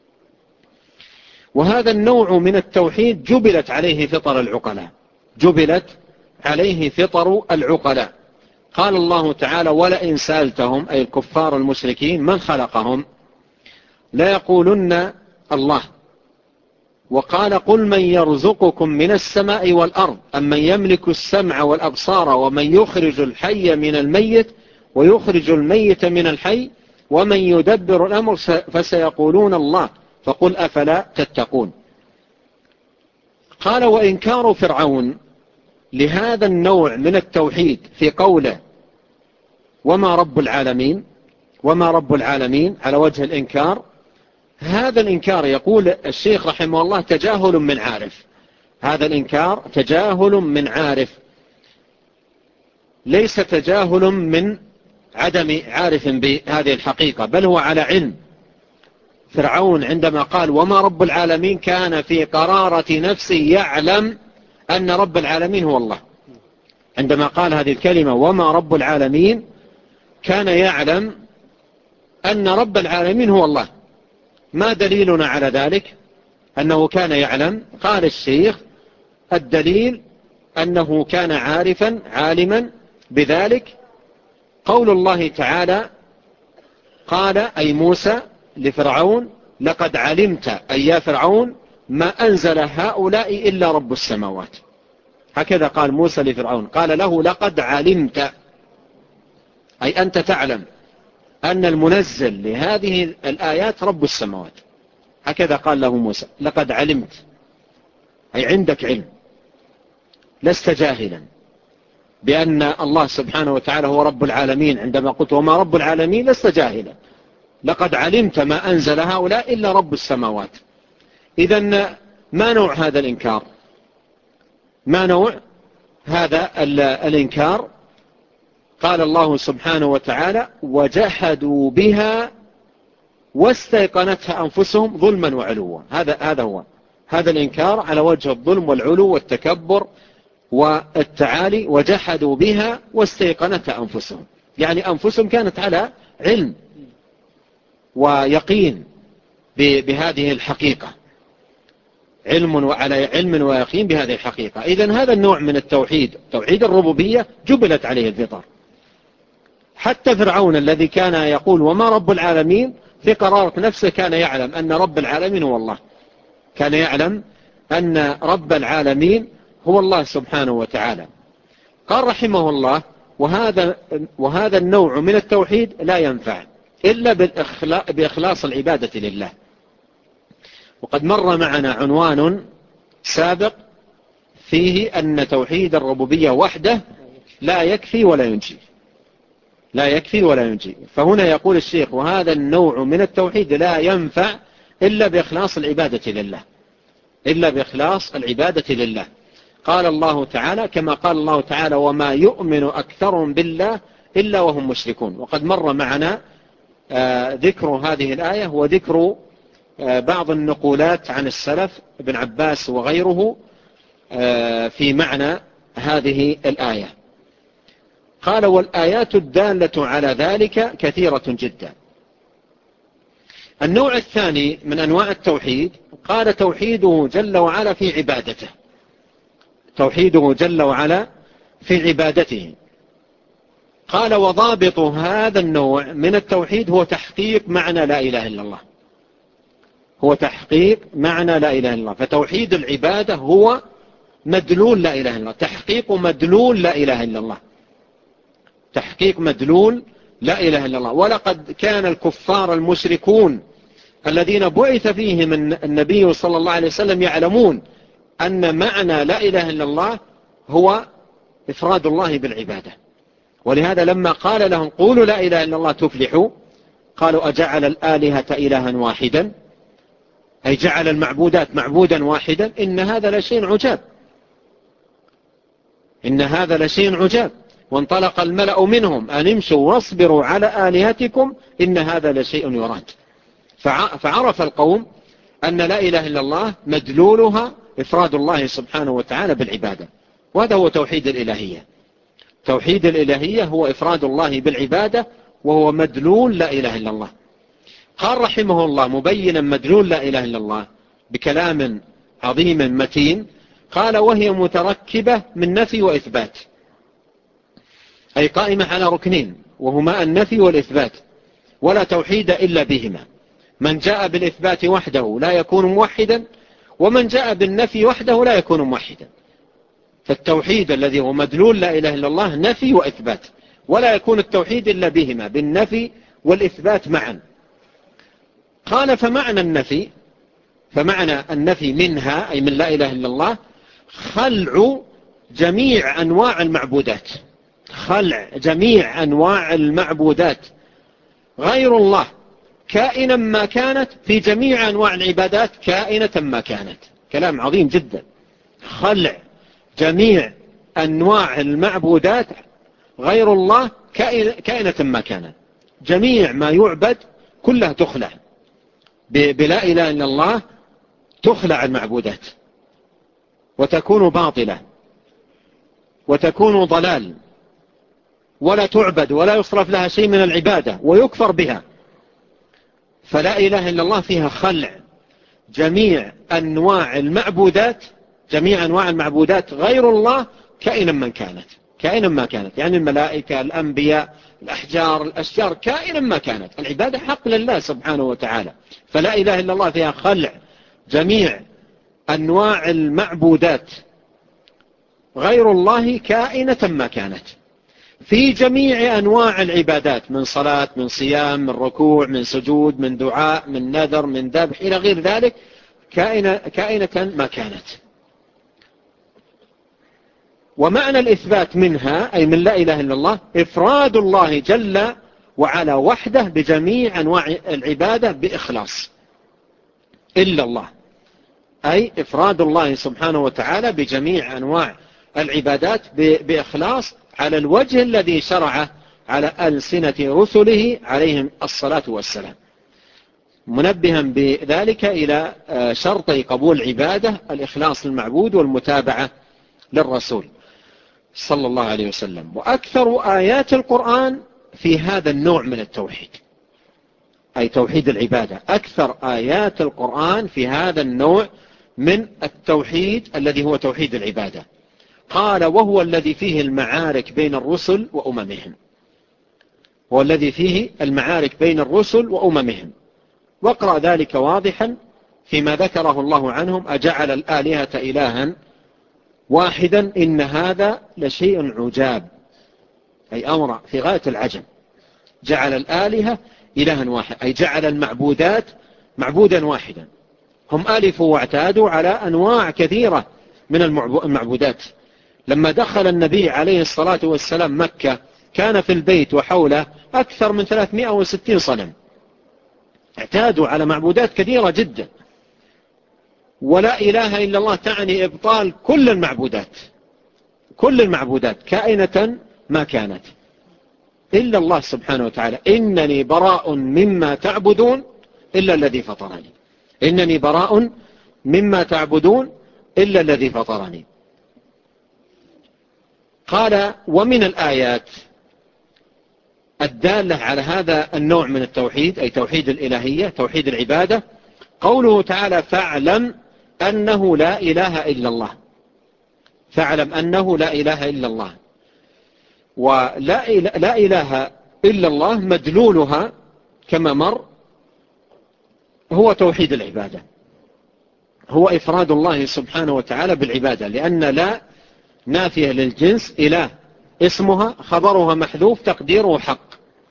وهذا النوع من التوحيد جبلت عليه فطر العقلاء، جبلت عليه فطر العقلاء. قال الله تعالى: ولئن سألتهم، أي الكفار المشركين، من خلقهم لا يقولن الله. وقال: قل من يرزقكم من السماء والأرض أمن يملك السمع والأبصار ومن يخرج الحي من الميت ويخرج الميت من الحي ومن يدبر الأمر فسيقولون الله فقل أفلا تتقون. قال: وإنكار فرعون لهذا النوع من التوحيد في قوله وما رب العالمين، وما رب العالمين، على وجه الإنكار، هذا الإنكار يقول الشيخ رحمه الله تجاهل من عارف، هذا الإنكار تجاهل من عارف، ليس تجاهل من عدم عارف بهذه الحقيقة، بل هو على علم. فرعون عندما قال وما رب العالمين كان في قرارة نفسه يعلم أن رب العالمين هو الله. عندما قال هذه الكلمة وما رب العالمين كان يعلم أن رب العالمين هو الله. ما دليلنا على ذلك أنه كان يعلم؟ قال الشيخ: الدليل أنه كان عارفا عالما بذلك قول الله تعالى، قال أي موسى لفرعون: لقد علمت أي يا فرعون ما أنزل هؤلاء إلا رب السماوات. هكذا قال موسى لفرعون، قال له: لقد علمت، أي أنت تعلم أن المنزل لهذه الآيات رب السماوات. هكذا قال له موسى: لقد علمت، أي عندك علم، لست جاهلا بأن الله سبحانه وتعالى هو رب العالمين. عندما قلت وما رب العالمين لست جاهلا، لقد علمت ما أنزل هؤلاء إلا رب السماوات. إذن ما نوع هذا الإنكار؟ ما نوع هذا الإنكار؟ قال الله سبحانه وتعالى: وجحدوا بها واستيقنتها أنفسهم ظلما وعلوا. هذا هو هذا الإنكار على وجه الظلم والعلو والتكبر والتعالي. وجحدوا بها واستيقنتها أنفسهم، يعني أنفسهم كانت على علم ويقين بهذه الحقيقة، على علم ويقين بهذه الحقيقة. إذن هذا النوع من التوحيد، توحيد الربوبية، جبلت عليه الفطر. حتى فرعون الذي كان يقول وما رب العالمين، في قرارة نفسه كان يعلم أن رب العالمين هو الله، كان يعلم أن رب العالمين هو الله سبحانه وتعالى. قال رحمه الله: وهذا النوع من التوحيد لا ينفع إلا بإخلاص العبادة لله. وقد مر معنا عنوان سابق فيه أن توحيد الربوبية وحده لا يكفي ولا ينجي، لا يكفي ولا ينجي. فهنا يقول الشيخ: وهذا النوع من التوحيد لا ينفع إلا بإخلاص العبادة لله، إلا بإخلاص العبادة لله. قال الله تعالى كما قال الله تعالى: وما يؤمن أكثرهم بالله إلا وهم مشركون. وقد مر معنا ذكر هذه الآية وذكر بعض النقولات عن السلف ابن عباس وغيره في معنى هذه الآية. قال: والآيات الدالة على ذلك كثيرة جدا. النوع الثاني من أنواع التوحيد قال: توحيده جل وعلا في عبادته، توحيده جل وعلا في عبادته. قال: وضابط هذا النوع من التوحيد هو تحقيق معنى لا إله إلا الله، هو تحقيق معنى لا إله إلا الله. فتوحيد العبادة هو مدلول لا إله إلا الله، تحقيق مدلول لا إله إلا الله، تحقيق مدلول لا إله إلا الله. ولقد كان الكفار المشركون الذين بعث فيهم النبي صلى الله عليه وسلم يعلمون أن معنى لا إله إلا الله هو إفراد الله بالعبادة. ولهذا لما قال لهم قولوا لا إله إلا الله تفلحوا، قالوا: أجعل الآلهة إلها واحدا، أي جعل المعبودات معبودا واحدا، إن هذا لشيء عجاب، إن هذا لشيء عجاب. وانطلق الملأ منهم أن امشوا واصبروا على آلهتكم إن هذا لشيء يراد. فعرف القوم أن لا إله إلا الله مدلولها إفراد الله سبحانه وتعالى بالعبادة، وهذا هو توحيد الإلهية. توحيد الإلهية هو إفراد الله بالعبادة، وهو مدلول لا إله إلا الله. قال رحمه الله مبينا مدلول لا إله إلا الله بكلام عظيم متين، قال: وهي متركبة من نفي وإثبات، أي قائمة على ركنين وهما النفي والإثبات، ولا توحيد إلا بهما. من جاء بالإثبات وحده لا يكون موحدا، ومن جاء بالنفي وحده لا يكون موحدا. فالتوحيد الذي هو مدلول لا إله إلا الله نفي وإثبات، ولا يكون التوحيد إلا بهما، بالنفي والإثبات معا. قال: فمعنى النفي منها، أي من لا إله إلا الله، خلع جميع أنواع المعبودات، خلع جميع أنواع المعبودات غير الله كائنا ما كانت، في جميع أنواع العبادات كائنة ما كانت. كلام عظيم جدا. خلع جميع أنواع المعبودات غير الله كائنة ما كانت، جميع ما يعبد كلها تخلع بلا إله إلا الله، تخلع المعبودات وتكون باطلة وتكون ضلال، ولا تعبد ولا يصرف لها شيء من العبادة ويكفر بها. فلا إله إلا الله فيها خلع جميع أنواع المعبودات، جميع أنواع المعبودات غير الله كائنا من كانت، كائنا ما كانت، يعني الملائكة، الأنبياء، الأحجار، الأشجار، كائنا ما كانت. العبادة حق لله سبحانه وتعالى. فلا إله إلا الله فيها خلع جميع أنواع المعبودات غير الله كائنة ما كانت، في جميع أنواع العبادات، من صلاة، من صيام، من ركوع، من سجود، من دعاء، من نذر، من ذبح إلى غير ذلك، كائنة ما كانت. ومعنى الإثبات منها، أي من لا إله إلا الله، إفراد الله جل وعلا وحده بجميع أنواع العبادة بإخلاص، إلا الله، أي إفراد الله سبحانه وتعالى بجميع أنواع العبادات بإخلاص على الوجه الذي شرعه على ألسنة رسله عليهم الصلاة والسلام، منبها بذلك إلى شرطي قبول العبادة: الإخلاص للمعبود والمتابعة للرسول صلى الله عليه وسلم. وأكثر آيات القرآن في هذا النوع من التوحيد، أي توحيد العبادة. أكثر آيات القرآن في هذا النوع من التوحيد الذي هو توحيد العبادة. قال وهو الذي فيه المعارك بين الرسل وأممهم، هو الذي فيه المعارك بين الرسل وأممهم. واقرأ ذلك واضحا فيما ذكره الله عنهم: أجعل الآلهة إلها واحدا إن هذا لشيء عجاب، أي أمر في غاية العجب. جعل الآلهة إلها واحد، أي جعل المعبودات معبودا واحدا. هم ألفوا واعتادوا على أنواع كثيرة من المعبودات. لما دخل النبي عليه الصلاة والسلام مكة كان في البيت وحوله أكثر من 360 صنم، اعتادوا على معبودات كثيرة جدا. ولا إله إلا الله تعني إبطال كل المعبودات، كل المعبودات كائنة ما كانت، إلا الله سبحانه وتعالى. إنني براء مما تعبدون إلا الذي فطرني، إنني براء مما تعبدون إلا الذي فطرني. قال ومن الآيات الدالة على هذا النوع من التوحيد، أي توحيد الإلهية، توحيد العبادة، قوله تعالى: فاعلم أنه لا إله إلا الله. فاعلم أنه لا إله إلا الله. ولا إله إلا الله مدلولها كما مر هو توحيد العبادة، هو إفراد الله سبحانه وتعالى بالعبادة، لأن لا نافية للجنس، إله اسمها خبرها محذوف تقديره حق،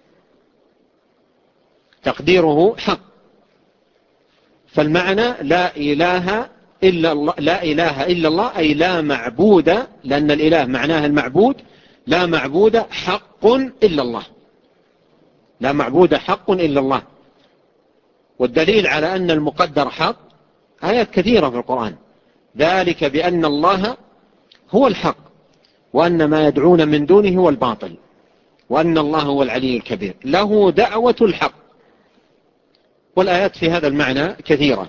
تقديره حق. فالمعنى لا إله إلا الله، لا إله إلا الله أي لا معبود، لأن الإله معناها المعبود، لا معبود حق إلا الله، لا معبود حق إلا الله. والدليل على أن المقدر حق آيات كثيرة في القرآن، ذلك بأن الله هو الحق وأن ما يدعون من دونه هو الباطل وأن الله هو العلي الكبير، له دعوة الحق. والآيات في هذا المعنى كثيرة.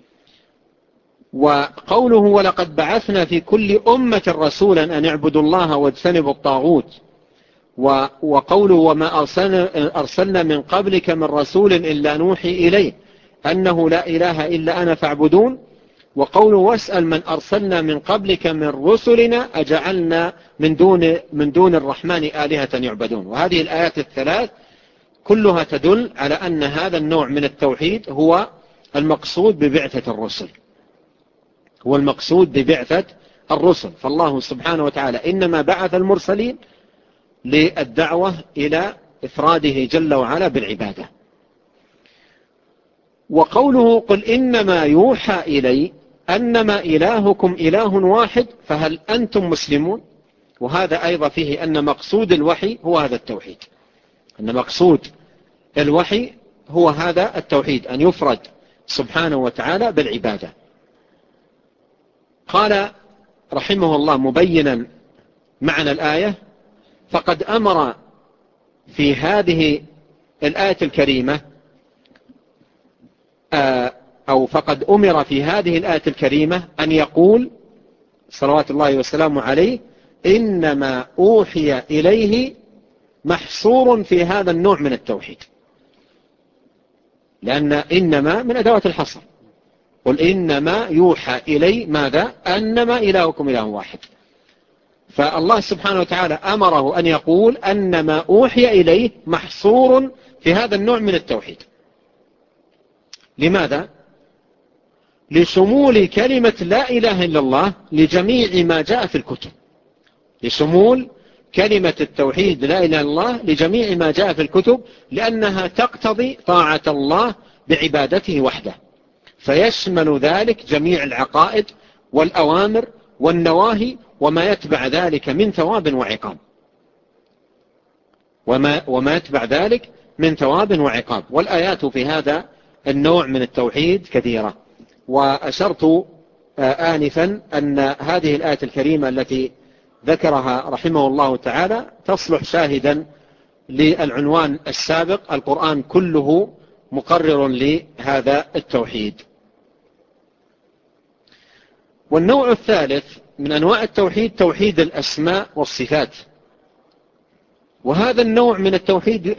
وقوله ولقد بعثنا في كل أمة رسولا أن اعبدوا الله واجتنبوا الطاغوت، وقوله وما أرسلنا من قبلك من رسول إلا نوحي إليه أنه لا إله إلا أنا فاعبدون، وقوله واسأل من أرسلنا من قبلك من رسلنا أجعلنا من دون الرحمن آلهة يعبدون. وهذه الآيات الثلاث كلها تدل على أن هذا النوع من التوحيد هو المقصود ببعثة الرسل، هو المقصود ببعثة الرسل. فالله سبحانه وتعالى إنما بعث المرسلين للدعوة إلى إفراده جل وعلا بالعبادة. وقوله قل إنما يوحى إلي أنما إلهكم إله واحد فهل أنتم مسلمون. وهذا أيضا فيه أن مقصود الوحي هو هذا التوحيد، أن مقصود الوحي هو هذا التوحيد، أن يفرد سبحانه وتعالى بالعبادة. قال رحمه الله مبينا معنى الآية: فقد أمر في هذه الآية الكريمة أو فقد أمر في هذه الآية الكريمة أن يقول صلوات الله وسلامه عليه إنما أوحي إليه، محصور في هذا النوع من التوحيد، لأن إنما من أدوات الحصر. قل إنما يوحى إلي ماذا؟ أنما إلهكم إله واحد. فالله سبحانه وتعالى أمره أن يقول أنما أوحي إليه محصور في هذا النوع من التوحيد. لماذا؟ لشمول كلمة لا إله إلا الله لجميع ما جاء في الكتب، لشمول كلمة التوحيد لا إله إلا الله لجميع ما جاء في الكتب، لأنها تقتضي طاعة الله بعبادته وحده، فيشمل ذلك جميع العقائد والأوامر والنواهي وما يتبع ذلك من ثواب وعقاب، وما يتبع ذلك من ثواب وعقاب. والآيات في هذا النوع من التوحيد كثيرة. وأشرت آنفا أن هذه الآية الكريمة التي ذكرها رحمه الله تعالى تصلح شاهدا للعنوان السابق: القرآن كله مقرر لهذا التوحيد. والنوع الثالث من أنواع التوحيد توحيد الأسماء والصفات. وهذا النوع من التوحيد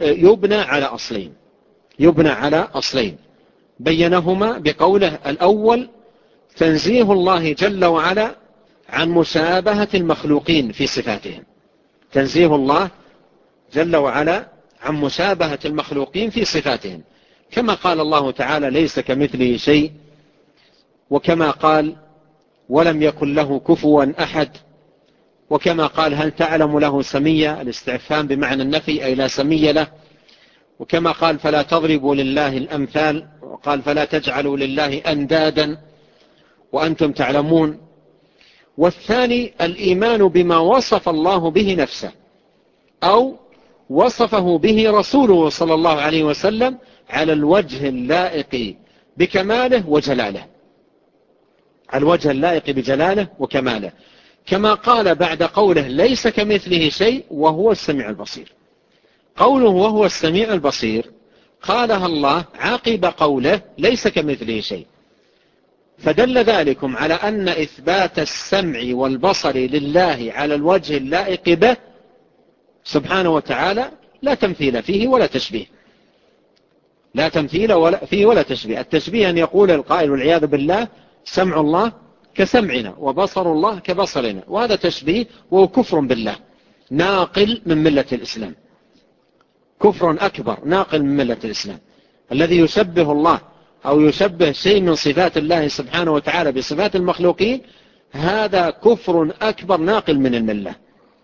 يبنى على أصلين بينهما بقوله: الأول تنزيه الله جل وعلا عن مشابهة المخلوقين في صفاتهم، تنزيه الله جل وعلا عن مشابهة المخلوقين في صفاتهم، كما قال الله تعالى: ليس كمثله شيء، وكما قال: ولم يكن له كفوا أحد، وكما قال: هل تعلم له سميا، الاستعفام بمعنى النفي أي لا سمي له، وكما قال: فلا تضربوا لله الأمثال، وقال: فلا تجعلوا لله أندادا وأنتم تعلمون. والثاني الإيمان بما وصف الله به نفسه أو وصفه به رسوله صلى الله عليه وسلم على الوجه اللائق بكماله وجلاله، على الوجه اللائق بجلاله وكماله، كما قال بعد قوله: ليس كمثله شيء وهو السميع البصير. قوله وهو السميع البصير قالها الله عقب قوله: ليس كمثله شيء، فدل ذلكم على أن إثبات السمع والبصر لله على الوجه اللائق به سبحانه وتعالى لا تمثيل فيه ولا تشبيه، لا تمثيل فيه ولا تشبيه. التشبيه أن يقول القائل والعياذ بالله: سمع الله كسمعنا وبصر الله كبصرنا، وهذا تشبيه وهو كفر بالله ناقل من ملة الإسلام، كفر أكبر ناقل من ملة الإسلام. الذي يشبه الله أو يشبه شيء من صفات الله سبحانه وتعالى بصفات المخلوقين هذا كفر أكبر ناقل من الملة.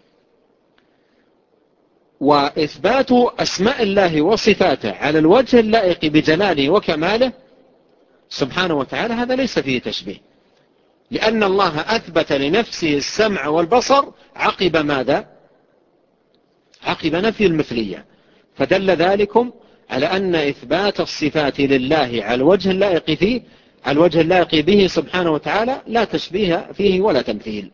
وإثبات أسماء الله وصفاته على الوجه اللائق بجلاله وكماله سبحانه وتعالى هذا ليس فيه تشبيه، لأن الله أثبت لنفسه السمع والبصر عقب ماذا؟ عقب نفي المثلية، فدل ذلكم على أن إثبات الصفات لله على الوجه اللائق فيه، على الوجه اللائق به سبحانه وتعالى لا تشبيه فيه ولا تمثيل.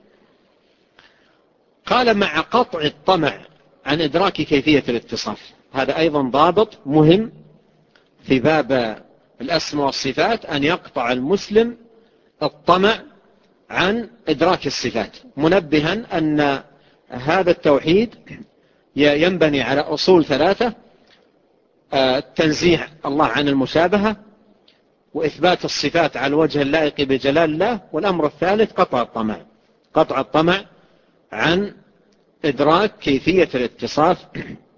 قال: مع قطع الطمع عن إدراك كيفية الاتصاف. هذا أيضا ضابط مهم في باب الأسماء والصفات، أن يقطع المسلم الطمع عن إدراك الصفات، منبها أن هذا التوحيد ينبني على أصول ثلاثة: تنزيه الله عن المشابهة، وإثبات الصفات على الوجه اللائق بجلال الله، والأمر الثالث قطع الطمع عن إدراك كيفية الاتصاف،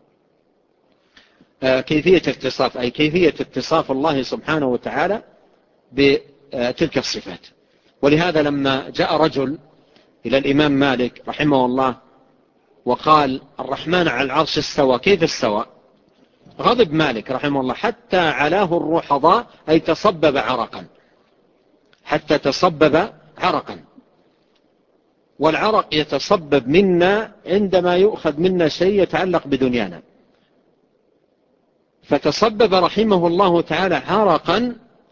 أي كيفية اتصاف الله سبحانه وتعالى بتلك الصفات. ولهذا لما جاء رجل إلى الإمام مالك رحمه الله وقال: الرحمن على العرش استوى، كيف استوى؟ غضب مالك رحمه الله حتى علاه الرحضاء، أي تصبب عرقا، حتى تصبب عرقا. والعرق يتصبب منا عندما يؤخذ منا شيء يتعلق بدنيانا، فتصبب رحمه الله تعالى عرقا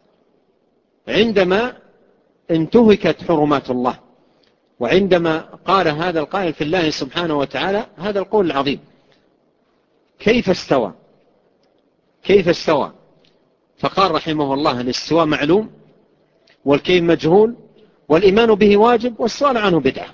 عندما انتهكت حرمات الله، وعندما قال هذا القائل في الله سبحانه وتعالى هذا القول العظيم: كيف استوى؟ كيف استوى؟ فقال رحمه الله: الاستواء معلوم، والكيف مجهول، والإيمان به واجب، والسؤال عنه بدعة.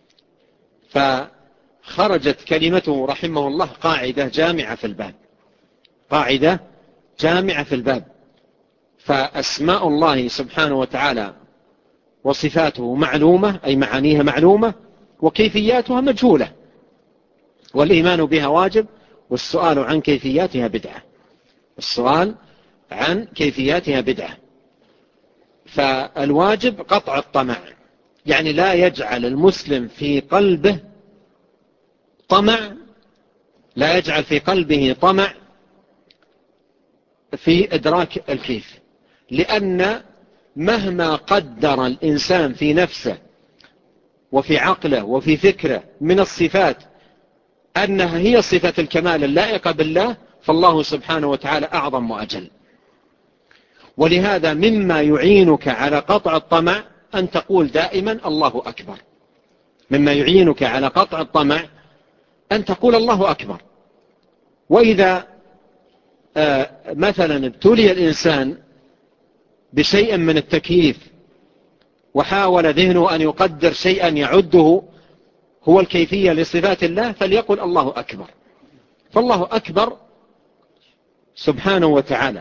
فخرجت كلمته رحمه الله قاعدة جامعة في الباب، قاعدة جامعة في الباب. فأسماء الله سبحانه وتعالى وصفاته معلومة، أي معانيها معلومة، وكيفياتها مجهولة، والإيمان بها واجب، والسؤال عن كيفياتها بدعة، السؤال عن كيفياتها بدعة. فالواجب قطع الطمع، يعني لا يجعل المسلم في قلبه طمع، لا يجعل في قلبه طمع في إدراك الكيف، لأن مهما قدر الإنسان في نفسه وفي عقله وفي فكره من الصفات أنها هي صفة الكمال اللائقة بالله، فالله سبحانه وتعالى أعظم وأجل. ولهذا مما يعينك على قطع الطمع أن تقول دائما الله أكبر، مما يعينك على قطع الطمع أن تقول الله أكبر. وإذا مثلا ابتلي الإنسان بشيء من التكييف وحاول ذهنه أن يقدر شيئا يعده هو الكيفية لصفات الله، فليقل الله أكبر، فالله أكبر سبحانه وتعالى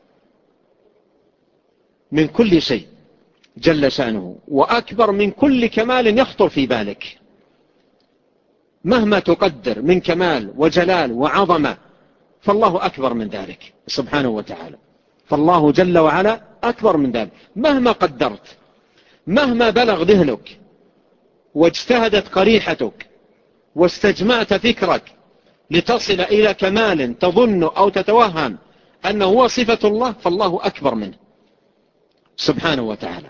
من كل شيء جل شأنه، وأكبر من كل كمال يخطر في بالك مهما تقدر من كمال وجلال وعظمة، فالله أكبر من ذلك سبحانه وتعالى. فالله جل وعلا أكبر من ذلك مهما قدرت، مهما بلغ ذهنك واجتهدت قريحتك واستجمعت فكرك لتصل إلى كمال تظن أو تتوهم أنه هو صفة الله، فالله أكبر منه سبحانه وتعالى.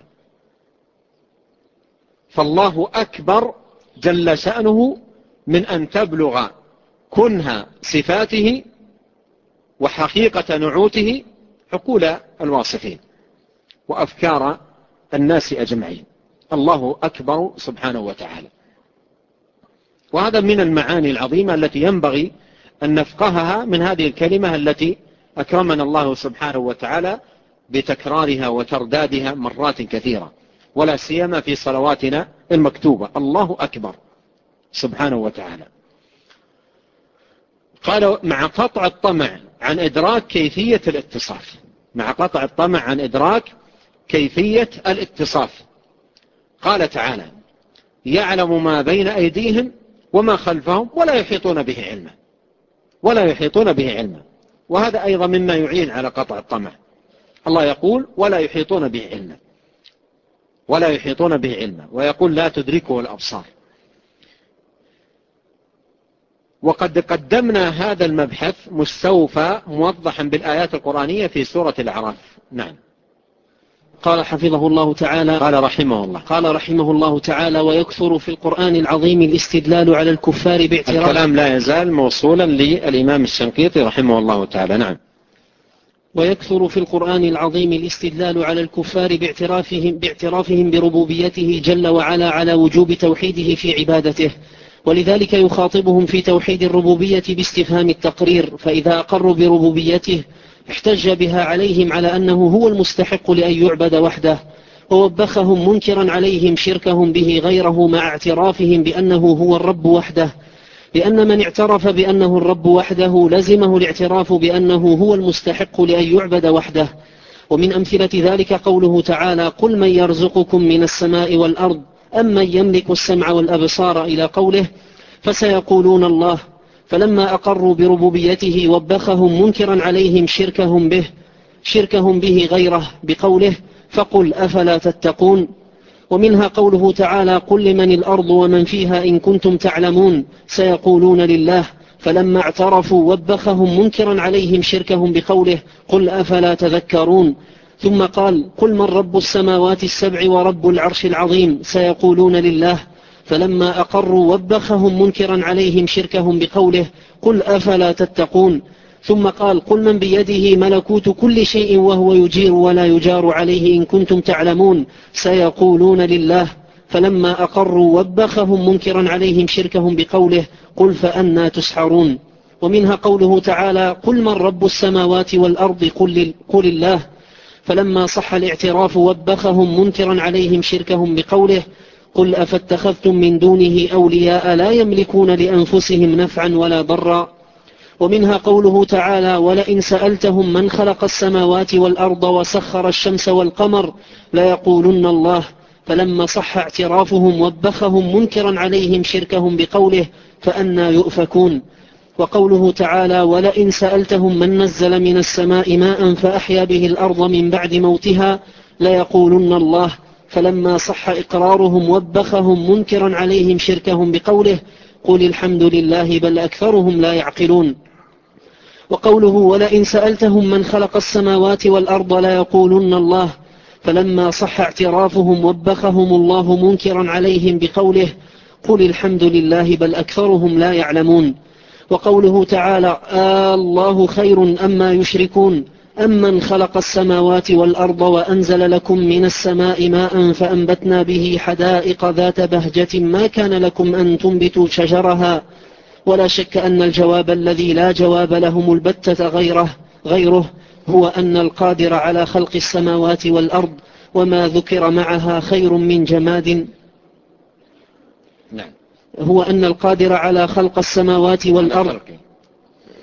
فالله أكبر جل شأنه من أن تبلغ كنه صفاته وحقيقة نعوته عقول الواصفين وأفكار الناس أجمعين. الله أكبر سبحانه وتعالى. وهذا من المعاني العظيمة التي ينبغي أن نفقهها من هذه الكلمة التي أكرمنا الله سبحانه وتعالى بتكرارها وتردادها مرات كثيرة، ولا سيما في صلواتنا المكتوبة. الله أكبر سبحانه وتعالى. قال مع قطع الطمع عن إدراك كيفية الاتصاف، مع قطع الطمع عن إدراك كيفية الاتصاف. قال تعالى: يعلم ما بين أيديهم وما خلفهم ولا يحيطون به علما، ولا يحيطون به علما. وهذا أيضا مما يعين على قطع الطمع. الله يقول: ولا يحيطون به علما، ولا يحيطون به علما، ويقول: لا تدركه الأبصار. وقد قدمنا هذا المبحث مستوفى موضحا بالآيات القرآنية في سورة الأعراف. نعم. قال حفظه الله تعالى، قال رحمه الله تعالى: ويكثر في القرآن العظيم الاستدلال على الكفار باعتراف. الكلام لا يزال موصولا للإمام الشنقيطي رحمه الله تعالى. نعم. ويكثر في القرآن العظيم الاستدلال على الكفار باعترافهم بربوبيته جل وعلا على وجوب توحيده في عبادته، ولذلك يخاطبهم في توحيد الربوبية باستفهام التقرير، فإذا أقروا بربوبيته احتج بها عليهم على أنه هو المستحق لأن يعبد وحده، ووبخهم منكرا عليهم شركهم به غيره مع اعترافهم بأنه هو الرب وحده، لأن من اعترف بأنه الرب وحده لزمه الاعتراف بأنه هو المستحق لأن يعبد وحده. ومن أمثلة ذلك قوله تعالى: قل من يرزقكم من السماء والأرض أم من يملك السمع والأبصار إلى قوله: فسيقولون الله. فلما أقروا بربوبيته وبخهم منكرا عليهم شركهم به غيره بقوله: فقل أفلا تتقون. ومنها قوله تعالى: قل لمن الأرض ومن فيها إن كنتم تعلمون سيقولون لله. فلما اعترفوا وبخهم منكرا عليهم شركهم بقوله: قل أفلا تذكرون. ثم قال: قل من رب السماوات السبع ورب العرش العظيم سيقولون لله. فلما أقروا وبخهم منكرا عليهم شركهم بقوله: قل أفلا تتقون. ثم قال: قل من بيده ملكوت كل شيء وهو يجير ولا يجار عليه إن كنتم تعلمون سيقولون لله. فلما أقروا وبخهم منكرا عليهم شركهم بقوله: قل فأنى تسحرون. ومنها قوله تعالى: قل من رب السماوات والأرض قل الله. فلما صح الاعتراف وبخهم منكرا عليهم شركهم بقوله: قل أفاتخذتم من دونه أولياء لا يملكون لأنفسهم نفعا ولا ضرا. ومنها قوله تعالى: ولئن سألتهم من خلق السماوات والأرض وسخر الشمس والقمر ليقولن الله. فلما صح اعترافهم وبخهم منكرا عليهم شركهم بقوله: فأنى يؤفكون. وقوله تعالى: ولئن سألتهم من نزل من السماء ماء فأحيا به الأرض من بعد موتها ليقولن الله. فلما صح إقرارهم وبخهم منكرا عليهم شركهم بقوله: قل الحمد لله بل أكثرهم لا يعقلون. وقوله: ولئن سألتهم من خلق السماوات والأرض ليقولن الله. فلما صح اعترافهم وبخهم الله منكرا عليهم بقوله: قل الحمد لله بل أكثرهم لا يعلمون. وقوله تعالى: الله خير أما يشركون أمن خلق السماوات والأرض وأنزل لكم من السماء ماء فأنبتنا به حدائق ذات بهجة ما كان لكم أن تنبتوا شجرها. ولا شك أن الجواب الذي لا جواب لهم البتة غيره هو أن القادر على خلق السماوات والأرض وما ذكر معها خير من جماد. نعم. هو أن القادر على خلق السماوات والأرض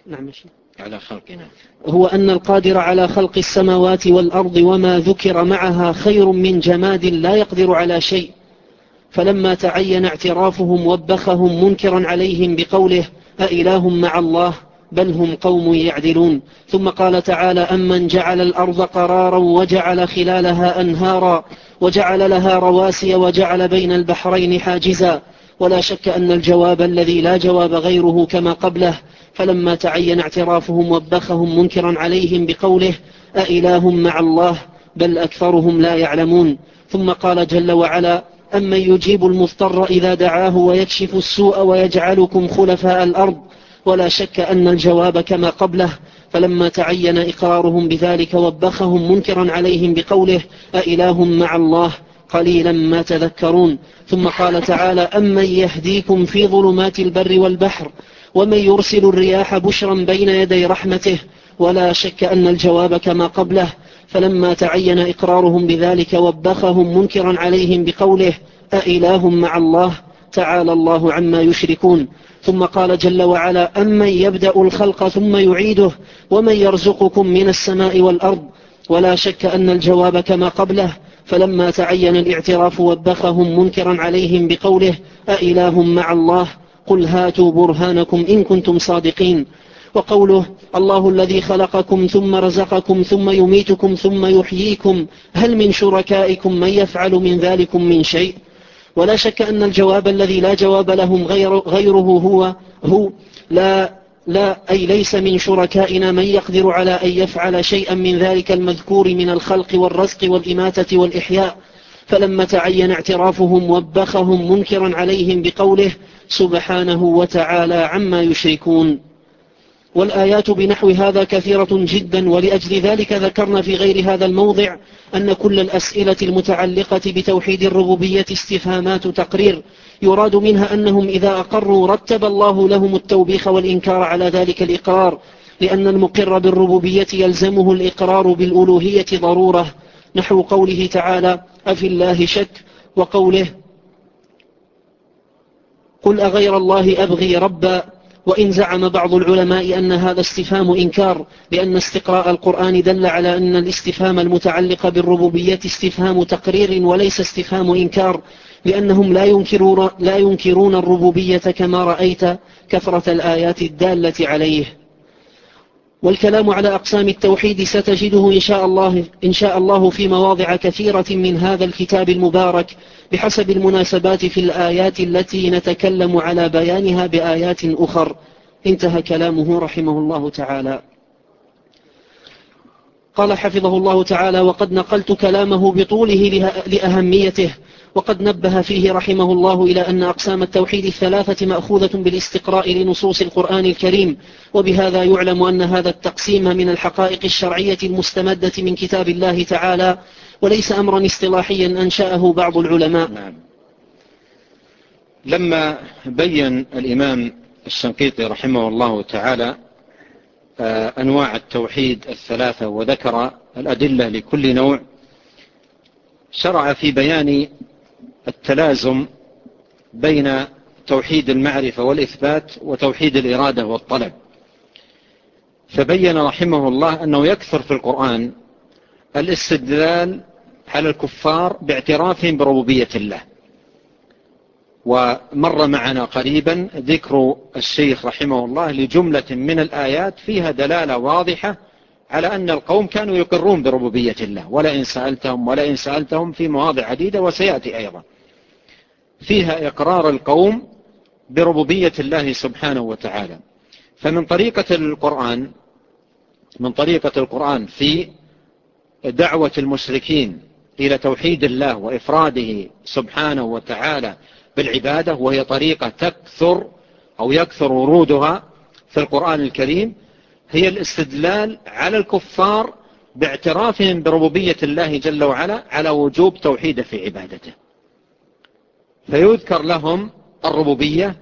نعم على خلقنا هو أن القادر على خلق السماوات والأرض وما ذكر معها خير من جماد لا يقدر على شيء. فلما تعين اعترافهم وبخهم منكرا عليهم بقوله أإله مع الله بل هم قوم يعدلون. ثم قال تعالى أمن جعل الأرض قرارا وجعل خلالها أنهارا وجعل لها رواسي وجعل بين البحرين حاجزا. ولا شك أن الجواب الذي لا جواب غيره كما قبله. فلما تعين اعترافهم وبخهم منكرا عليهم بقوله أإله مع الله بل أكثرهم لا يعلمون. ثم قال جل وعلا أمن يجيب المضطر إذا دعاه ويكشف السوء ويجعلكم خلفاء الأرض. ولا شك أن الجواب كما قبله. فلما تعين إقرارهم بذلك وبخهم منكرا عليهم بقوله أإله مع الله قليلا ما تذكرون. ثم قال تعالى أمن يهديكم في ظلمات البر والبحر ومن يرسل الرياح بشرا بين يدي رحمته. ولا شك أن الجواب كما قبله. فلما تعين إقرارهم بذلك وبخهم منكرا عليهم بقوله أإله مع الله تعالى الله عما يشركون. ثم قال جل وعلا أمن يبدأ الخلق ثم يعيده ومن يرزقكم من السماء والأرض. ولا شك أن الجواب كما قبله. فلما تعين الاعتراف وبخهم منكرا عليهم بقوله أإله مع الله قل هاتوا برهانكم إن كنتم صادقين. وقوله الله الذي خلقكم ثم رزقكم ثم يميتكم ثم يحييكم هل من شركائكم من يفعل من ذلكم من شيء. ولا شك أن الجواب الذي لا جواب لهم غيره هو لا أي ليس من شركائنا من يقدر على أن يفعل شيئا من ذلك المذكور من الخلق والرزق والإماتة والإحياء. فلما تعين اعترافهم وبخهم منكرا عليهم بقوله سبحانه وتعالى عما يشركون. والآيات بنحو هذا كثيرة جدا. ولأجل ذلك ذكرنا في غير هذا الموضع أن كل الأسئلة المتعلقة بتوحيد الربوبية استفهامات تقرير يراد منها أنهم إذا أقروا رتب الله لهم التوبيخ والإنكار على ذلك الإقرار. لأن المقر بالربوبية يلزمه الإقرار بالألوهية ضرورة. نحو قوله تعالى أفي الله شك وقوله قل أغير الله أبغي ربا. وإن زعم بعض العلماء أن هذا استفهام إنكار لأن استقراء القرآن دل على أن الاستفهام المتعلق بالربوبية استفهام تقرير وليس استفهام إنكار. لأنهم لا ينكرون الربوبية كما رأيت كثرة الآيات الدالة عليه. والكلام على أقسام التوحيد ستجده إن شاء الله في مواضع كثيرة من هذا الكتاب المبارك بحسب المناسبات في الآيات التي نتكلم على بيانها بآيات أخر. انتهى كلامه رحمه الله تعالى. قال حفظه الله تعالى وقد نقلت كلامه بطوله لأهميته. وقد نبه فيه رحمه الله إلى أن أقسام التوحيد الثلاثة مأخوذة بالاستقراء لنصوص القرآن الكريم. وبهذا يعلم أن هذا التقسيم من الحقائق الشرعية المستمدة من كتاب الله تعالى وليس أمرا اصطلاحيا أنشأه بعض العلماء. نعم. لما بين الإمام الشنقيطي رحمه الله تعالى أنواع التوحيد الثلاثة وذكر الأدلة لكل نوع شرع في بيان التلازم بين توحيد المعرفة والإثبات وتوحيد الإرادة والطلب. فبين رحمه الله أنه يكثر في القرآن الاستدلال على الكفار باعترافهم بربوبية الله. ومر معنا قريبا ذكر الشيخ رحمه الله لجملة من الآيات فيها دلالة واضحة على أن القوم كانوا يقرون بربوبية الله ولئن سألتهم في مواضع عديدة وسيأتي أيضا فيها إقرار القوم بربوبية الله سبحانه وتعالى. فمن طريقة القرآن في دعوة المشركين إلى توحيد الله وإفراده سبحانه وتعالى بالعبادة، وهي طريقة يكثر ورودها في القرآن الكريم، هي الاستدلال على الكفار باعترافهم بربوبية الله جل وعلا على وجوب توحيده في عبادته. فيذكر لهم الربوبية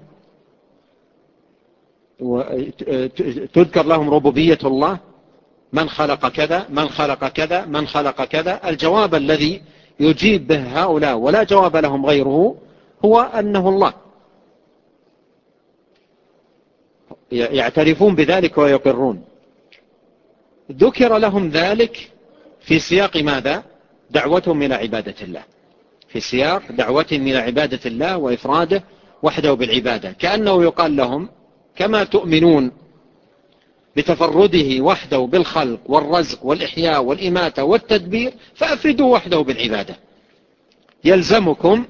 تذكر لهم ربوبية الله، من خلق كذا من خلق كذا من خلق كذا. الجواب الذي يجيب به هؤلاء ولا جواب لهم غيره هو أنه الله. يعترفون بذلك ويقرون. ذكر لهم ذلك في سياق ماذا؟ دعوتهم إلى عبادة الله، في سياق دعوتهم إلى عبادة الله وإفراده وحده بالعبادة، كأنه يقال لهم كما تؤمنون بتفرده وحده بالخلق والرزق والإحياء والإماتة والتدبير فأفردوا وحده بالعبادة. يلزمكم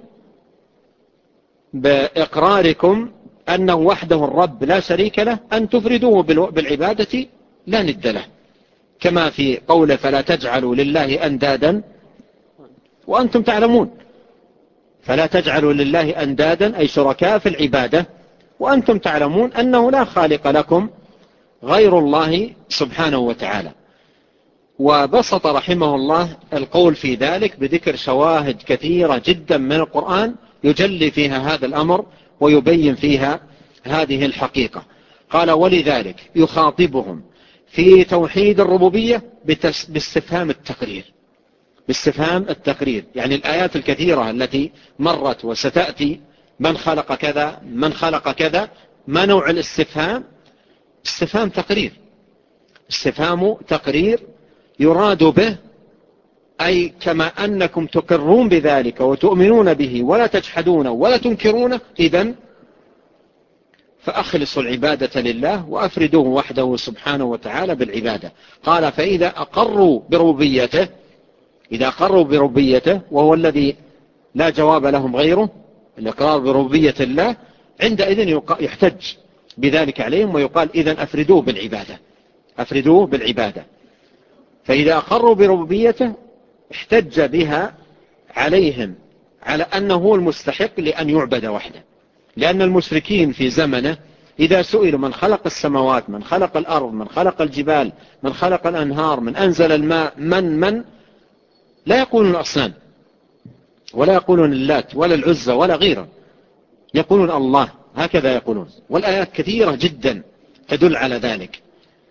بإقراركم أنه وحده الرب لا شريك له أن تفردوه بالعبادة لا ند له، كما في قوله فلا تجعلوا لله أندادا وأنتم تعلمون. فلا تجعلوا لله أندادا أي شركاء في العبادة وأنتم تعلمون أنه لا خالق لكم غير الله سبحانه وتعالى. وبسط رحمه الله القول في ذلك بذكر شواهد كثيرة جدا من القرآن يجلي فيها هذا الأمر ويبين فيها هذه الحقيقة. قال ولذلك يخاطبهم في توحيد الربوبية باستفهام التقرير. باستفهام التقرير يعني الآيات الكثيرة التي مرت وستأتي من خلق كذا من خلق كذا، ما نوع الاستفهام؟ استفهام تقرير. استفهام تقرير يراد به أي كما أنكم تقرون بذلك وتؤمنون به ولا تجحدونه ولا تنكرونه، إذن فأخلصوا العبادة لله وأفردوه وحده سبحانه وتعالى بالعبادة. قال فإذا أقروا بربوبيته، إذا أقروا بربوبيته وهو الذي لا جواب لهم غيره، الإقرار بربوبية الله، عندئذ يحتج بذلك عليهم ويقال إذن أفردوه بالعبادة، أفردوه بالعبادة. فإذا أقروا بربوبيته احتج بها عليهم على أنه هو المستحق لأن يعبد وحده، لأن المشركين في زمنه إذا سئلوا من خلق السماوات من خلق الأرض من خلق الجبال من خلق الأنهار من أنزل الماء من لا يقولون الأصنام ولا يقولون اللات ولا العزى ولا غيره، يقولون الله، هكذا يقولون. والآيات كثيرة جدا تدل على ذلك.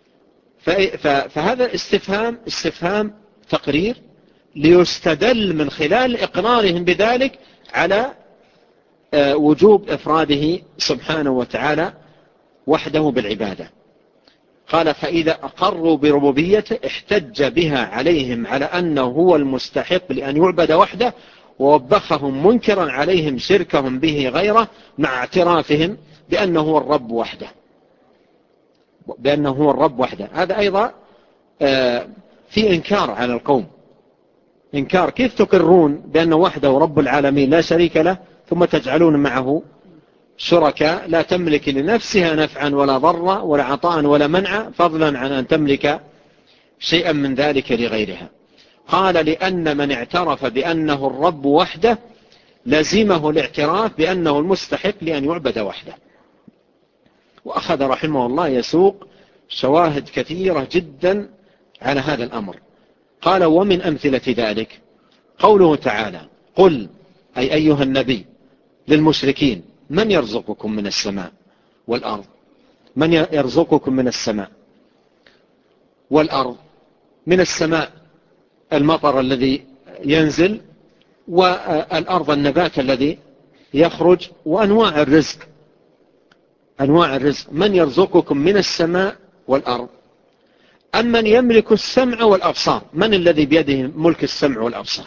فهذا استفهام تقرير ليستدل من خلال إقرارهم بذلك على وجوب إفراده سبحانه وتعالى وحده بالعبادة. قال فإذا أقروا بربوبيته احتج بها عليهم على أنه هو المستحق لأن يعبد وحده، ووبخهم منكرا عليهم شركهم به غيره مع اعترافهم بأنه هو الرب وحده، بأنه هو الرب وحده. هذا أيضا في إنكار على القوم، إنكار كيف تقرون بأنه وحده رب العالمين لا شريك له ثم تجعلون معه شركاء لا تملك لنفسها نفعا ولا ضرا ولا عطاء ولا منع فضلا عن أن تملك شيئا من ذلك لغيرها. قال لأن من اعترف بأنه الرب وحده لزمه الاعتراف بأنه المستحق لأن يعبد وحده. وأخذ رحمه الله يسوق شواهد كثيرة جدا على هذا الأمر. قال ومن أمثلة ذلك قوله تعالى قل أي أيها النبي للمشركين من يرزقكم من السماء والأرض، من يرزقكم من السماء والأرض. من السماء المطر الذي ينزل، والأرض النبات الذي يخرج، وأنواع الرزق، أنواع الرزق. من يرزقكم من السماء والأرض أمن يملك السمع والأبصار، من الذي بيده ملك السمع والأبصار،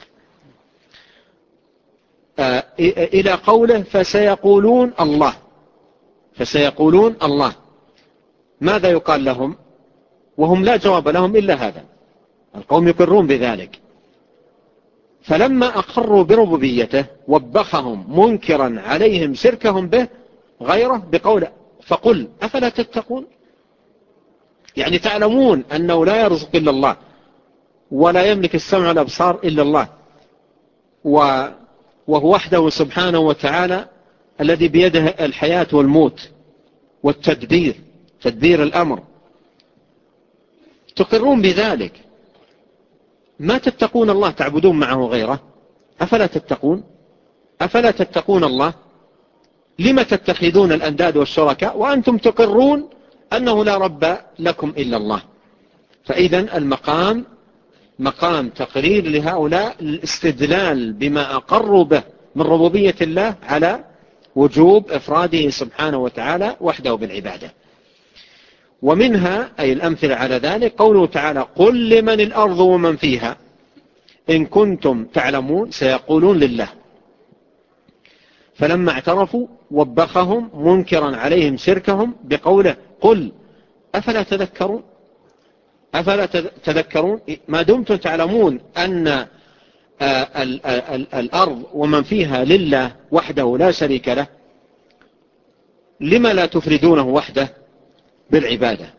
إلى قوله فسيقولون الله. فسيقولون الله، ماذا يقال لهم وهم لا جواب لهم إلا هذا؟ القوم يقرون بذلك. فلما أقروا بربوبيته وبخهم منكرا عليهم شركهم به غيره بقوله فقل أفلا تتقون، يعني تعلمون أنه لا يرزق إلا الله ولا يملك السمع والأبصار إلا الله، وهو وحده سبحانه وتعالى الذي بيده الحياة والموت والتدبير، تدبير الأمر. تقرون بذلك، ما تتقون الله تعبدون معه غيره؟ أفلا تتقون؟ أفلا تتقون الله؟ لما تتخذون الأنداد والشركاء وأنتم تقرون أنه لا رب لكم إلا الله؟ فإذا المقام مقام تقرير لهؤلاء الاستدلال بما أقروا به من ربوبية الله على وجوب إفراده سبحانه وتعالى وحده بالعبادة. ومنها أي الأمثلة على ذلك قوله تعالى قل لمن الأرض ومن فيها إن كنتم تعلمون سيقولون لله. فلما اعترفوا وبخهم منكرا عليهم شركهم بقوله قل أفلا تذكرون، أفلا تذكرون ما دمتم تعلمون أن الأرض ومن فيها لله وحده لا شريك له، لما لا تفردونه وحده بالعبادة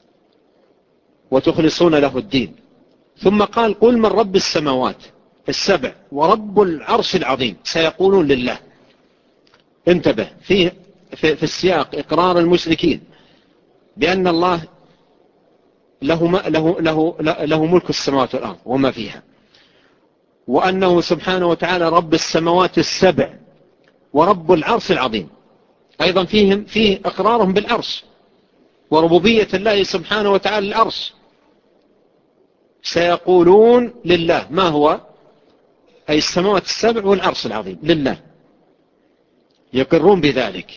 وتخلصون له الدين؟ ثم قال قل من رب السماوات السبع ورب العرش العظيم سيقولون لله. انتبه في السياق إقرار المشركين بأن الله له ملك السماوات والأرض وما فيها، وأنه سبحانه وتعالى رب السماوات السبع ورب العرش العظيم. أيضا فيه إقرارهم بالعرش وربوبية الله سبحانه وتعالى العرش. سيقولون لله، ما هو؟ أي السماوات السبع والعرش العظيم لله، يقرون بذلك.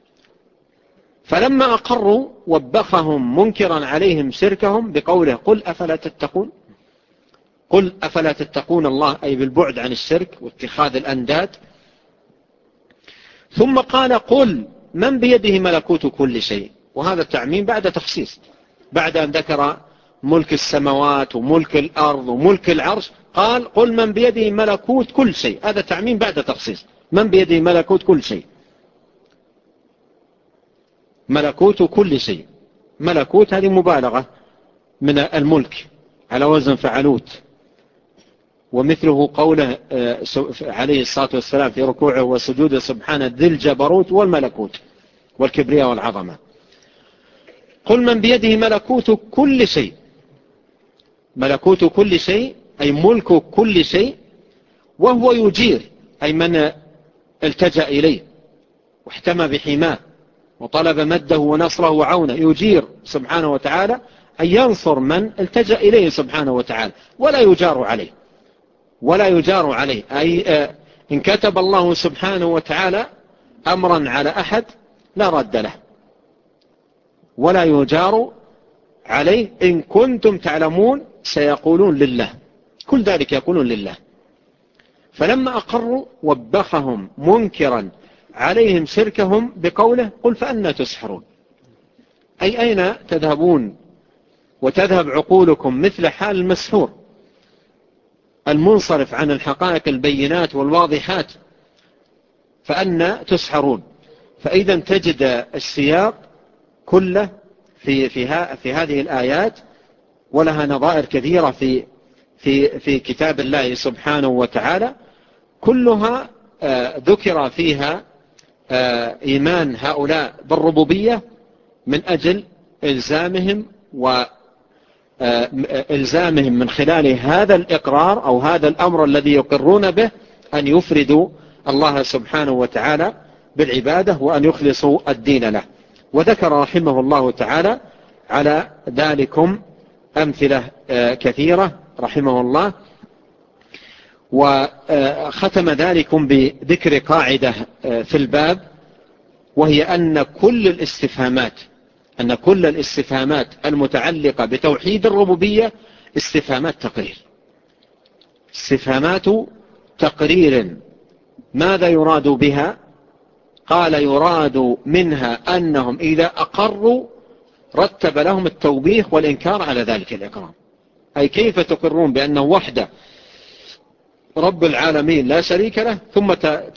فلما أقروا وبخهم منكرا عليهم شركهم بقوله قل أفلا تتقون. قل أفلا تتقون الله أي بالبعد عن الشرك واتخاذ الأنداد. ثم قال قل من بيده ملكوت كل شيء، وهذا التعميم بعد تخصيص، بعد أن ذكر ملك السماوات وملك الأرض وملك العرش قال قل من بيده ملكوت كل شيء. هذا تعميم بعد تخصيص، من بيده ملكوت كل شيء، ملكوت كل شيء. ملكوت هذه مبالغة من الملك على وزن فعلوت، ومثله قوله عليه الصلاة والسلام في ركوعه وسجوده سبحانه ذي الجبروت والملكوت والكبرياء والعظمة. قل من بيده ملكوت كل شيء، ملكوت كل شيء أي ملك كل شيء، وهو يجير أي من التجأ إليه واحتمى بحماه وطلب مده ونصره وعونه، يجير سبحانه وتعالى أن ينصر من التجأ إليه سبحانه وتعالى ولا يجار عليه، ولا يجار عليه. أي إن كتب الله سبحانه وتعالى أمرا على أحد لا رد له ولا يجار عليه. إن كنتم تعلمون سيقولون لله، كل ذلك يقولون لله. فلما أقروا وبخهم منكرا عليهم شركهم بقوله قل فأنا تسحرون، أي أين تذهبون وتذهب عقولكم مثل حال المسحور المنصرف عن الحقائق البينات والواضحات، فأنا تسحرون. فإذا تجد السياق كله في هذه الآيات، ولها نظائر كثيرة في كتاب الله سبحانه وتعالى، كلها ذكر فيها إيمان هؤلاء بالربوبية من أجل إلزامهم من خلال هذا الإقرار أو هذا الأمر الذي يقرون به أن يفردوا الله سبحانه وتعالى بالعبادة وأن يخلصوا الدين له. وذكر رحمه الله تعالى على ذلكم أمثلة كثيرة رحمه الله، وختم ذلكم بذكر قاعدة في الباب، وهي أن كل الاستفهامات المتعلقة بتوحيد الربوبية استفهامات تقرير، استفهامات تقرير. ماذا يراد بها؟ قال يراد منها أنهم إذا أقروا رتب لهم التوبيخ والإنكار على ذلك الإقرار. أي كيف تقرون بأنه وحده رب العالمين لا شريك له، ثم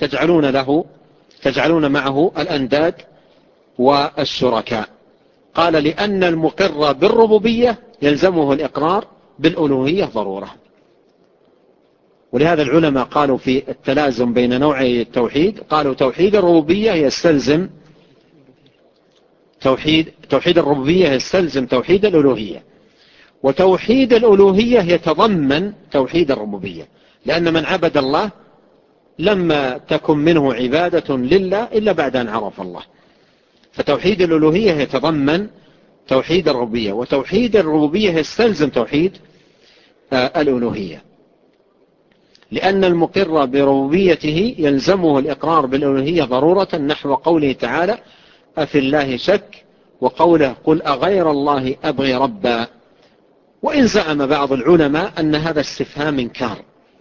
تجعلون معه الأنداد والشركاء؟ قال لأن المقر بالربوبية يلزمه الإقرار بالألوهية ضرورة. ولهذا العلماء قالوا في التلازم بين نوعي التوحيد، قالوا توحيد الربوبية يستلزم توحيد الربوبية يستلزم توحيد الألوهية، وتوحيد الألوهية يتضمن توحيد الربوبية، لأن من عبد الله لما تكن منه عبادة لله إلا بعد أن عرف الله. فتوحيد الألوهية يتضمن توحيد الربوبية، وتوحيد الربوبية يستلزم توحيد الألوهية، لأن المقر بربوبيته يلزمه الإقرار بالألوهية ضرورة، نحو قوله تعالى أفي الله شك وقوله قل أغير الله أبغي ربا. وإن زعم بعض العلماء أن هذا استفهام إنكار،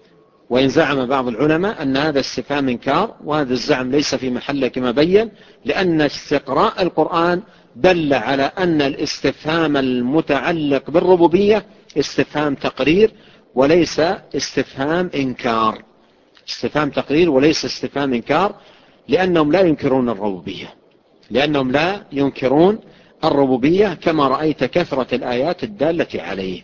وهذا الزعم ليس في محله كما بين، لأن استقراء القرآن دل على أن الاستفهام المتعلق بالربوبية استفهام تقرير وليس استفهام إنكار، لأنهم لا ينكرون الربوبية كما رأيت كثرة الآيات الدالة عليه.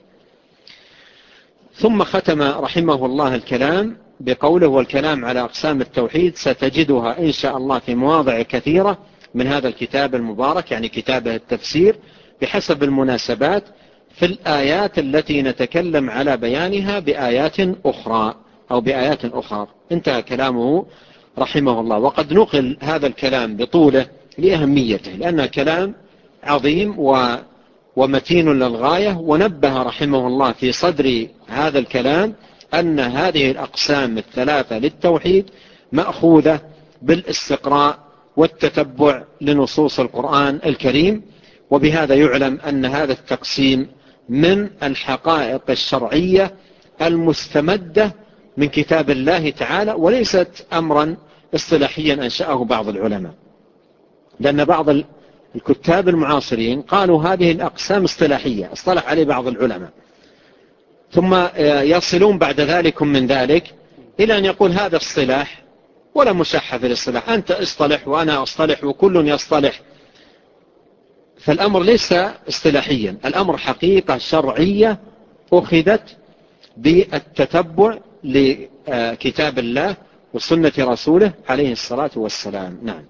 ثم ختم رحمه الله الكلام بقوله والكلام على أقسام التوحيد ستجدها إن شاء الله في مواضع كثيرة من هذا الكتاب المبارك، يعني كتابه التفسير، بحسب المناسبات في الآيات التي نتكلم على بيانها بآيات أخرى. انتهى كلامه رحمه الله. وقد نقل هذا الكلام بطوله لأهميته، لأنه كلام عظيم ومتين للغاية. ونبه رحمه الله في صدر هذا الكلام أن هذه الأقسام الثلاثة للتوحيد مأخوذة بالاستقراء والتتبع لنصوص القرآن الكريم. وبهذا يعلم أن هذا التقسيم من الحقائق الشرعية المستمدة من كتاب الله تعالى، وليست أمرا اصطلاحيا أنشأه بعض العلماء، لأن بعض الكتاب المعاصرين قالوا هذه الأقسام اصطلاحية اصطلح عليه بعض العلماء، ثم يصلون بعد ذلك من ذلك إلى أن يقول هذا اصطلاح ولا مشحة في الاصطلاح، أنت اصطلح وأنا اصطلح وكل يصطلح. فالأمر ليس اصطلاحيا، الأمر حقيقة شرعية أخذت بالتتبع لكتاب الله وسنة رسوله عليه الصلاة والسلام. نعم.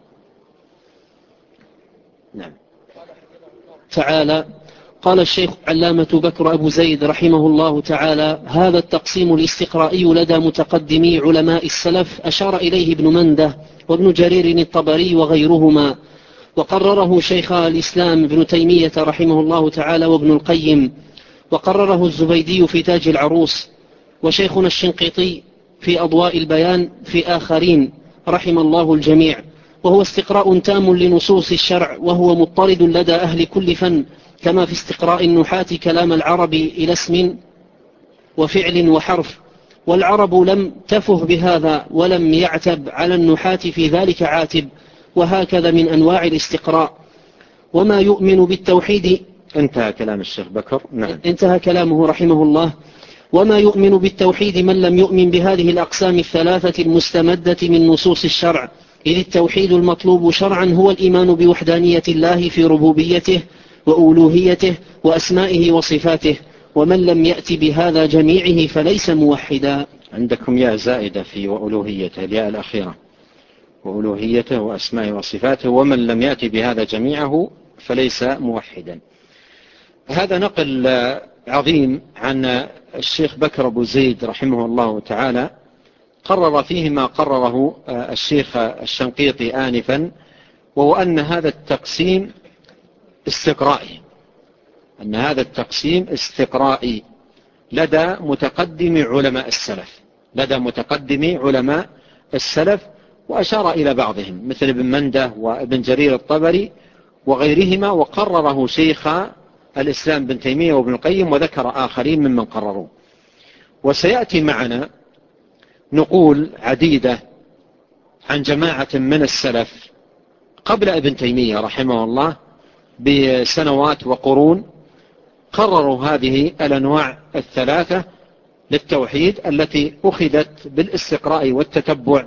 تعالى قال الشيخ علامة بكر أبو زيد رحمه الله تعالى: هذا التقسيم الاستقرائي لدى متقدمي علماء السلف أشار إليه ابن منده وابن جرير الطبري وغيرهما، وقرره شيخ الإسلام ابن تيمية رحمه الله تعالى وابن القيم، وقرره الزبيدي في تاج العروس، وشيخنا الشنقيطي في أضواء البيان في آخرين رحم الله الجميع. وهو استقراء تام لنصوص الشرع، وهو مضطرد لدى أهل كل فن، كما في استقراء النحاة كلام العرب إلى اسم وفعل وحرف، والعرب لم تفه بهذا ولم يعتب على النحاة في ذلك عاتب. وهكذا من أنواع الاستقراء. وما يؤمن بالتوحيد. انتهى كلام الشيخ بكر. نعم. انتهى كلامه رحمه الله. وما يؤمن بالتوحيد من لم يؤمن بهذه الأقسام الثلاثة المستمدة من نصوص الشرع، إذ التوحيد المطلوب شرعا هو الإيمان بوحدانية الله في ربوبيته وألوهيته وأسمائه وصفاته، ومن لم يأت بهذا جميعه فليس موحدا. عندكم ياء زائدة في وألوهيته، الياء الأخيرة، وألوهيته وأسمائه وصفاته، ومن لم يأت بهذا جميعه فليس موحدا. هذا نقل عظيم عن الشيخ بكر أبو زيد رحمه الله تعالى، قرر فيه ما قرره الشيخ الشنقيطي آنفا، وهو أن هذا التقسيم استقرائي لدى متقدم علماء السلف، وأشار إلى بعضهم مثل ابن منده وابن جرير الطبري وغيرهما، وقرره شيخ الإسلام بن تيمية وابن القيم، وذكر آخرين ممن قرروا. وسيأتي معنا نقول عديدة عن جماعة من السلف قبل ابن تيمية رحمه الله بسنوات وقرون، قرروا هذه الأنواع الثلاثة للتوحيد التي أخذت بالاستقراء والتتبع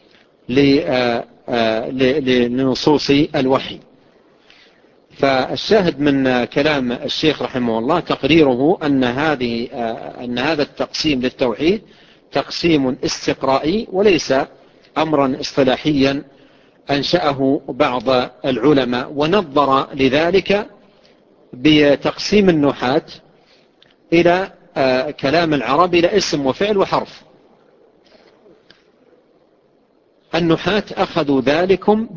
لنصوص الوحي. فالشاهد من كلام الشيخ رحمه الله تقريره أن هذا التقسيم للتوحيد تقسيم استقرائي وليس أمرا اصطلاحيا أنشأه بعض العلماء، ونظر لذلك بتقسيم النحاة إلى كلام العرب إلى اسم وفعل وحرف. النحاة أخذوا ذلكم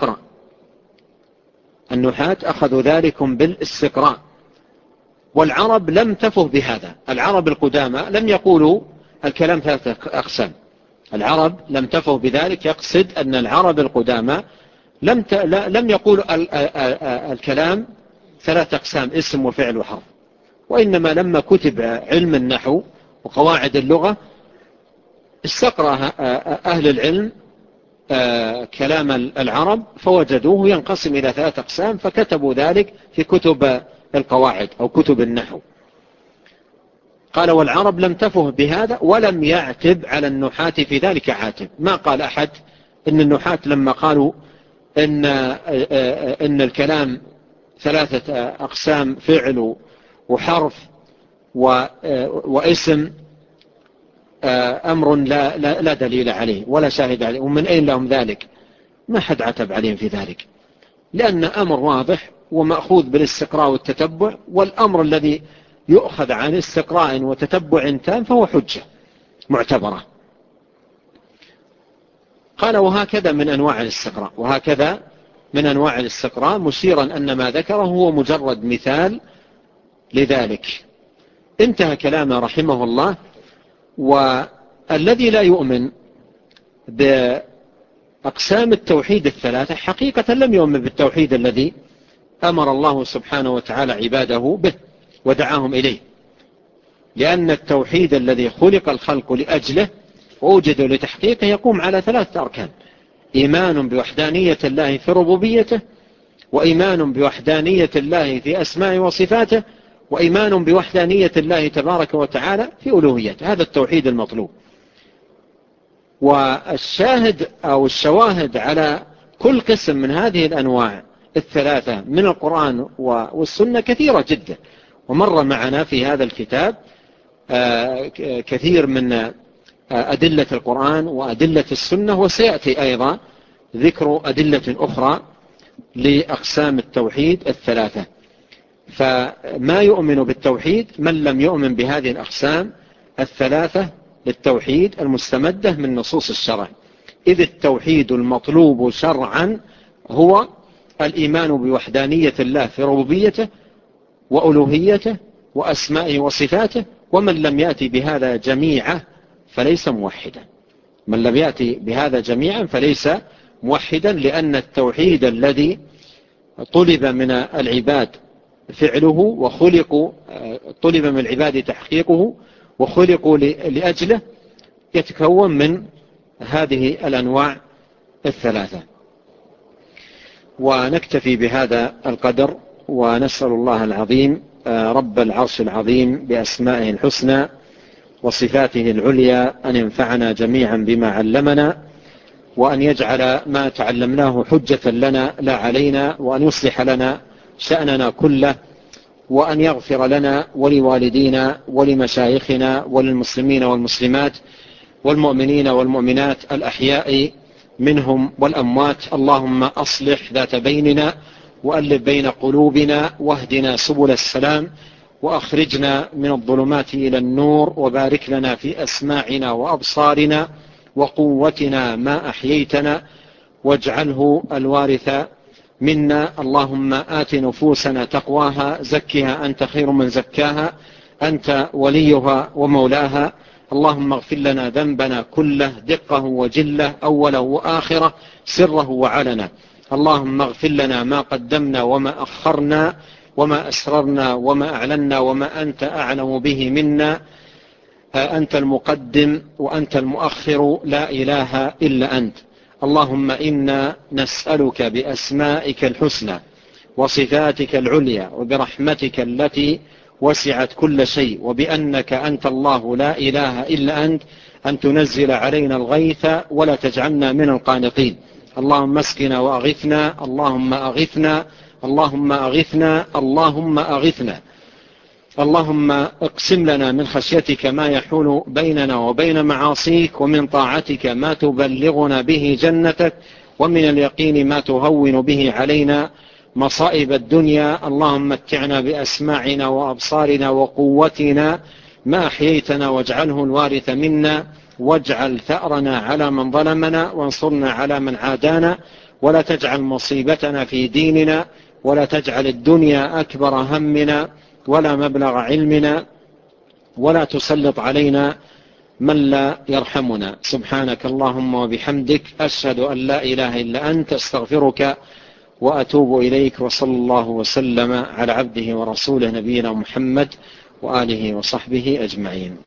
بالاستقراء، والعرب لم تفه بهذا. العرب القدامى لم يقولوا الكلام ثلاثة أقسام، العرب لم تفه بذلك، يقصد أن العرب القدامى لم يقول الكلام 3 أقسام: اسم وفعل وحرف، وإنما لما كتب علم النحو وقواعد اللغة استقرأ أهل العلم كلام العرب فوجدوه ينقسم إلى 3 أقسام، فكتبوا ذلك في كتب القواعد أو كتب النحو. قال: والعرب لم تفه بهذا ولم يعتب على النحاة في ذلك عاتب. ما قال أحد إن النحاة لما قالوا إن الكلام 3 أقسام: فعل وحرف واسم، أمر لا دليل عليه ولا شاهد عليه، ومن أين لهم ذلك؟ ما حد عتب عليهم في ذلك، لأن أمر واضح ومأخوذ بالاستقراء والتتبع، والأمر الذي يؤخذ عن استقراء وتتبع تام فهو حجة معتبرة. قال: وهكذا من أنواع الاستقراء، مشيرا أن ما ذكره هو مجرد مثال لذلك. انتهى كلامه رحمه الله. والذي لا يؤمن بأقسام التوحيد 3 حقيقة لم يؤمن بالتوحيد الذي أمر الله سبحانه وتعالى عباده به ودعاهم إليه، لأن التوحيد الذي خلق الخلق لأجله ووجدوا لتحقيقه يقوم على 3 أركان: إيمان بوحدانية الله في ربوبيته، وإيمان بوحدانية الله في أسماء وصفاته، وإيمان بوحدانية الله تبارك وتعالى في ألوهيته. هذا التوحيد المطلوب. والشاهد أو الشواهد على كل قسم من هذه الأنواع 3 من القرآن والسنة كثيرة جدا، ومر معنا في هذا الكتاب كثير من أدلة القرآن وأدلة السنة، وسيأتي أيضا ذكر أدلة أخرى لأقسام التوحيد 3. فما يؤمن بالتوحيد من لم يؤمن بهذه الأقسام 3 للتوحيد المستمدة من نصوص الشرع، إذ التوحيد المطلوب شرعا هو الإيمان بوحدانية الله في ربوبيته وألوهيته وأسمائه وصفاته. ومن لم يأتي بهذا جميعا فليس موحدا. من لم يأتي بهذا جميعا فليس موحدا، لأن التوحيد الذي طلب من العباد فعله طلب من العباد تحقيقه وخلقوا لأجله يتكون من هذه الأنواع 3. ونكتفي بهذا القدر، ونسأل الله العظيم رب العرش العظيم بأسمائه الحسنى وصفاته العليا أن ينفعنا جميعا بما علمنا، وأن يجعل ما تعلمناه حجة لنا لا علينا، وأن يصلح لنا شأننا كله، وأن يغفر لنا ولوالدينا ولمشايخنا وللمسلمين والمسلمات والمؤمنين والمؤمنات الأحياء منهم والأموات. اللهم أصلح ذات بيننا وألف بين قلوبنا واهدنا سبل السلام، وأخرجنا من الظلمات إلى النور، وبارك لنا في أسماعنا وأبصارنا وقوتنا ما أحييتنا، واجعله الوارث منا. اللهم آت نفوسنا تقواها، زكها أنت خير من زكاها، أنت وليها ومولاها. اللهم اغفر لنا ذنبنا كله، دقه وجله، أوله وآخره، سره وعلنا. اللهم اغفر لنا ما قدمنا وما أخرنا وما أسررنا وما أعلنا وما أنت أعلم به منا. أنت المقدم وأنت المؤخر، لا إله إلا أنت. اللهم إنا نسألك بأسمائك الحسنى وصفاتك العليا وبرحمتك التي وسعت كل شيء، وبأنك أنت الله لا إله إلا أنت، أن تنزل علينا الغيث ولا تجعلنا من القانطين. اللهم اسقنا وأغثنا، اللهم أغثنا، اللهم أغثنا، اللهم أغثنا. اللهم اقسم لنا من خشيتك ما يحول بيننا وبين معاصيك، ومن طاعتك ما تبلغنا به جنتك، ومن اليقين ما تهون به علينا مصائب الدنيا. اللهم متعنا بأسماعنا وأبصارنا وقوتنا ما أحييتنا، واجعله الوارث منا، واجعل ثأرنا على من ظلمنا، وانصرنا على من عادانا، ولا تجعل مصيبتنا في ديننا، ولا تجعل الدنيا أكبر همنا ولا مبلغ علمنا، ولا تسلط علينا من لا يرحمنا. سبحانك اللهم وبحمدك، أشهد أن لا إله إلا أنت، أستغفرك وأتوب إليك. وصلى الله وسلم على عبده ورسوله نبينا محمد وآله وصحبه أجمعين.